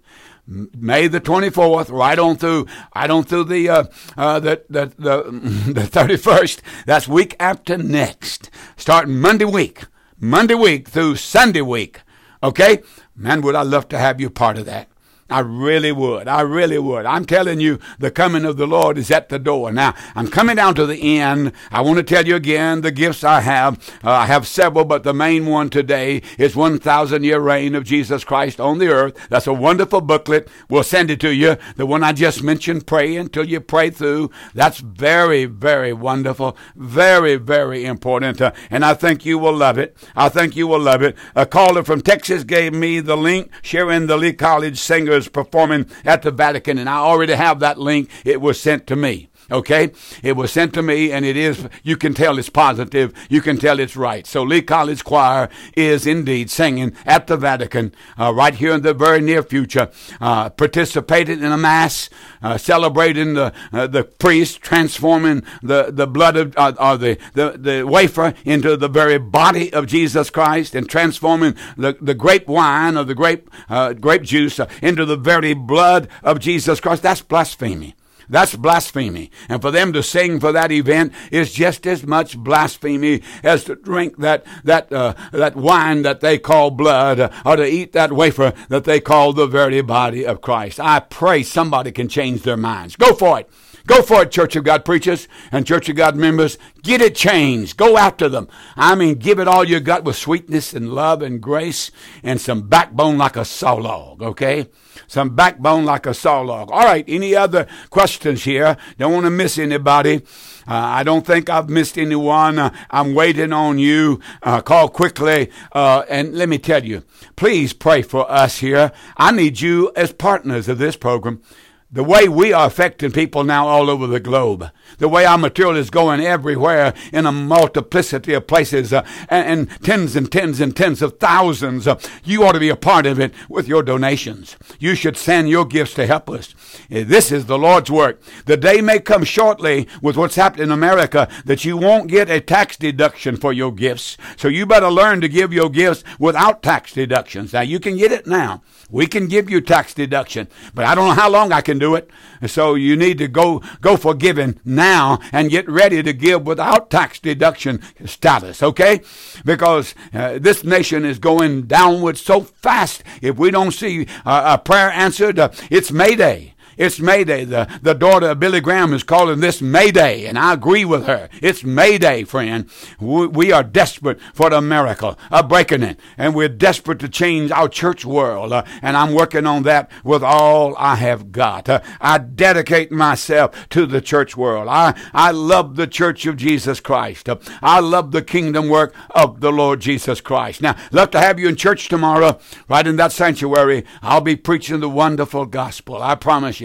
May the twenty-fourth, right on through, right on through the uh, uh, the the the, the thirty-first. That's week after next, starting Monday week, Monday week through Sunday week. Okay, man, would I love to have you part of that? I really would. I really would. I'm telling you, the coming of the Lord is at the door. Now, I'm coming down to the end. I want to tell you again the gifts I have. Uh, I have several, but the main one today is one thousand year reign of Jesus Christ on the earth. That's a wonderful booklet. We'll send it to you. The one I just mentioned, Pray Until You Pray Through. That's very, very wonderful. Very, very important. Uh, and I think you will love it. I think you will love it. A caller from Texas gave me the link sharing the Lee College Singers performing at the Vatican, and I already have that link. It was sent to me. Okay? It was sent to me, and it is, you can tell it's positive. You can tell it's right. So Lee College Choir is indeed singing at the Vatican uh, right here in the very near future, uh, participated in a mass, uh, celebrating the uh, the priest transforming the, the blood of, uh, or the, the, the wafer into the very body of Jesus Christ, and transforming the, the grape wine or the grape, uh, grape juice uh, into the very blood of Jesus Christ. That's blasphemy. That's blasphemy. And for them to sing for that event is just as much blasphemy as to drink that that uh, that wine that they call blood, uh, or to eat that wafer that they call the very body of Christ. I pray somebody can change their minds. Go for it. Go for it, Church of God preachers and Church of God members. Get it changed. Go after them. I mean, give it all you got with sweetness and love and grace and some backbone like a saw log, okay? Some backbone like a saw log. All right, any other questions here? Don't want to miss anybody. Uh, I don't think I've missed anyone. Uh, I'm waiting on you. Uh, call quickly. Uh, and let me tell you, please pray for us here. I need you as partners of this program. The way we are affecting people now all over the globe, the way our material is going everywhere in a multiplicity of places, uh, and, and tens and tens and tens of thousands, uh, you ought to be a part of it with your donations. You should send your gifts to help us. This is the Lord's work. The day may come shortly with what's happening in America that you won't get a tax deduction for your gifts. So you better learn to give your gifts without tax deductions. Now, you can get it now. We can give you tax deduction, but I don't know how long I can do it. So you need to go go for giving now and get ready to give without tax deduction status, okay? Because uh, this nation is going downward so fast. If we don't see uh, a prayer answered, uh, it's Mayday. It's Mayday. The, the daughter of Billy Graham is calling this Mayday, and I agree with her. It's Mayday, friend. We, we are desperate for the miracle of breaking it, and we're desperate to change our church world, uh, and I'm working on that with all I have got. Uh, I dedicate myself to the church world. I, I love the church of Jesus Christ. Uh, I love the kingdom work of the Lord Jesus Christ. Now, love to have you in church tomorrow, right in that sanctuary. I'll be preaching the wonderful gospel. I promise you.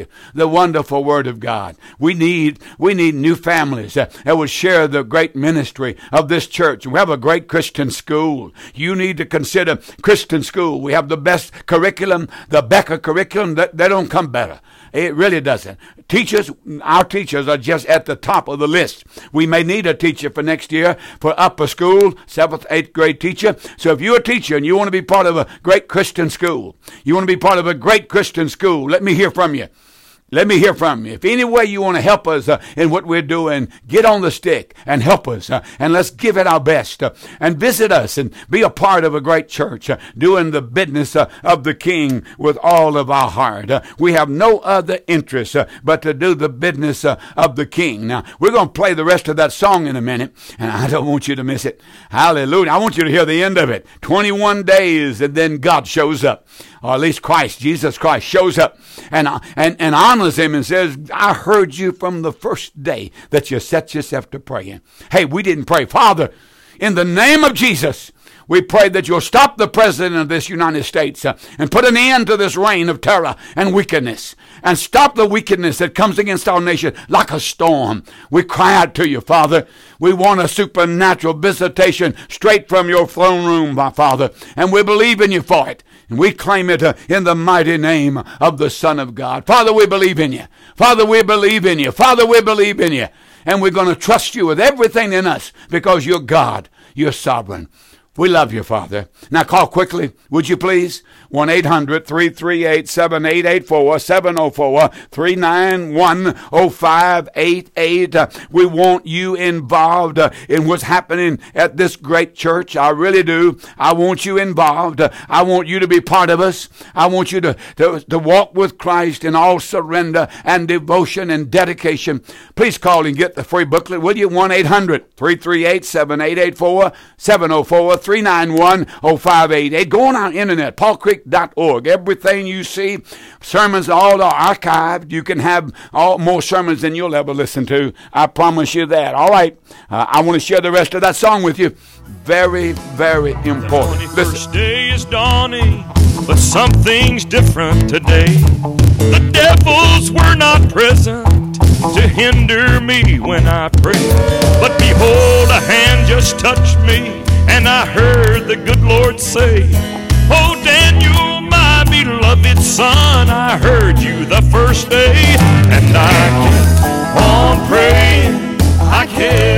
the wonderful Word of God. We need we need new families that, that will share the great ministry of this church. We have a great Christian school. You need to consider Christian school. We have the best curriculum, the Becker curriculum. That they don't come better. It really doesn't. Teachers, our teachers are just at the top of the list. We may need a teacher for next year for upper school, seventh, eighth grade teacher. So if you're a teacher and you want to be part of a great Christian school, you want to be part of a great Christian school, let me hear from you. Let me hear from you. If any way you want to help us uh, in what we're doing, get on the stick and help us. Uh, and let's give it our best. Uh, and visit us and be a part of a great church, uh, doing the business uh, of the King with all of our heart. Uh, we have no other interest uh, but to do the business uh, of the King. Now, we're going to play the rest of that song in a minute, and I don't want you to miss it. Hallelujah. I want you to hear the end of it. twenty-one days, and then God shows up. Or at least Christ, Jesus Christ, shows up and, and, and honors him and says, I heard you from the first day that you set yourself to praying. Hey, we didn't pray. Father, in the name of Jesus, we pray that you'll stop the president of this United States uh, and put an end to this reign of terror and wickedness. And stop the wickedness that comes against our nation like a storm. We cry out to you, Father. We want a supernatural visitation straight from your throne room, my Father. And we believe in you for it. And we claim it uh, in the mighty name of the Son of God. Father, we believe in you. Father, we believe in you. Father, we believe in you. And we're going to trust you with everything in us because you're God. You're sovereign. We love you, Father. Now call quickly, would you please? one eight hundred, three three eight, seven eight eight four, seven oh four, three nine one, oh five eight eight. Uh, we want you involved uh, in what's happening at this great church. I really do. I want you involved. Uh, I want you to be part of us. I want you to, to, to walk with Christ in all surrender and devotion and dedication. Please call and get the free booklet, will you? one eight hundred, three three eight, seven eight eight four, seven oh four, three nine one, oh five eight eight. Go on our internet, paul creek dot org. Everything you see, sermons all are archived. You can have all more sermons than you'll ever listen to. I promise you that. All right. Uh, I want to share the rest of that song with you. Very, very important. The twenty-first day is dawning, but something's different today. The devils were not present to hinder me when I prayed. But behold, a hand just touched me, and I heard the good Lord say, oh, Daniel, my beloved son, I heard you the first day, and I kept on praying. I kept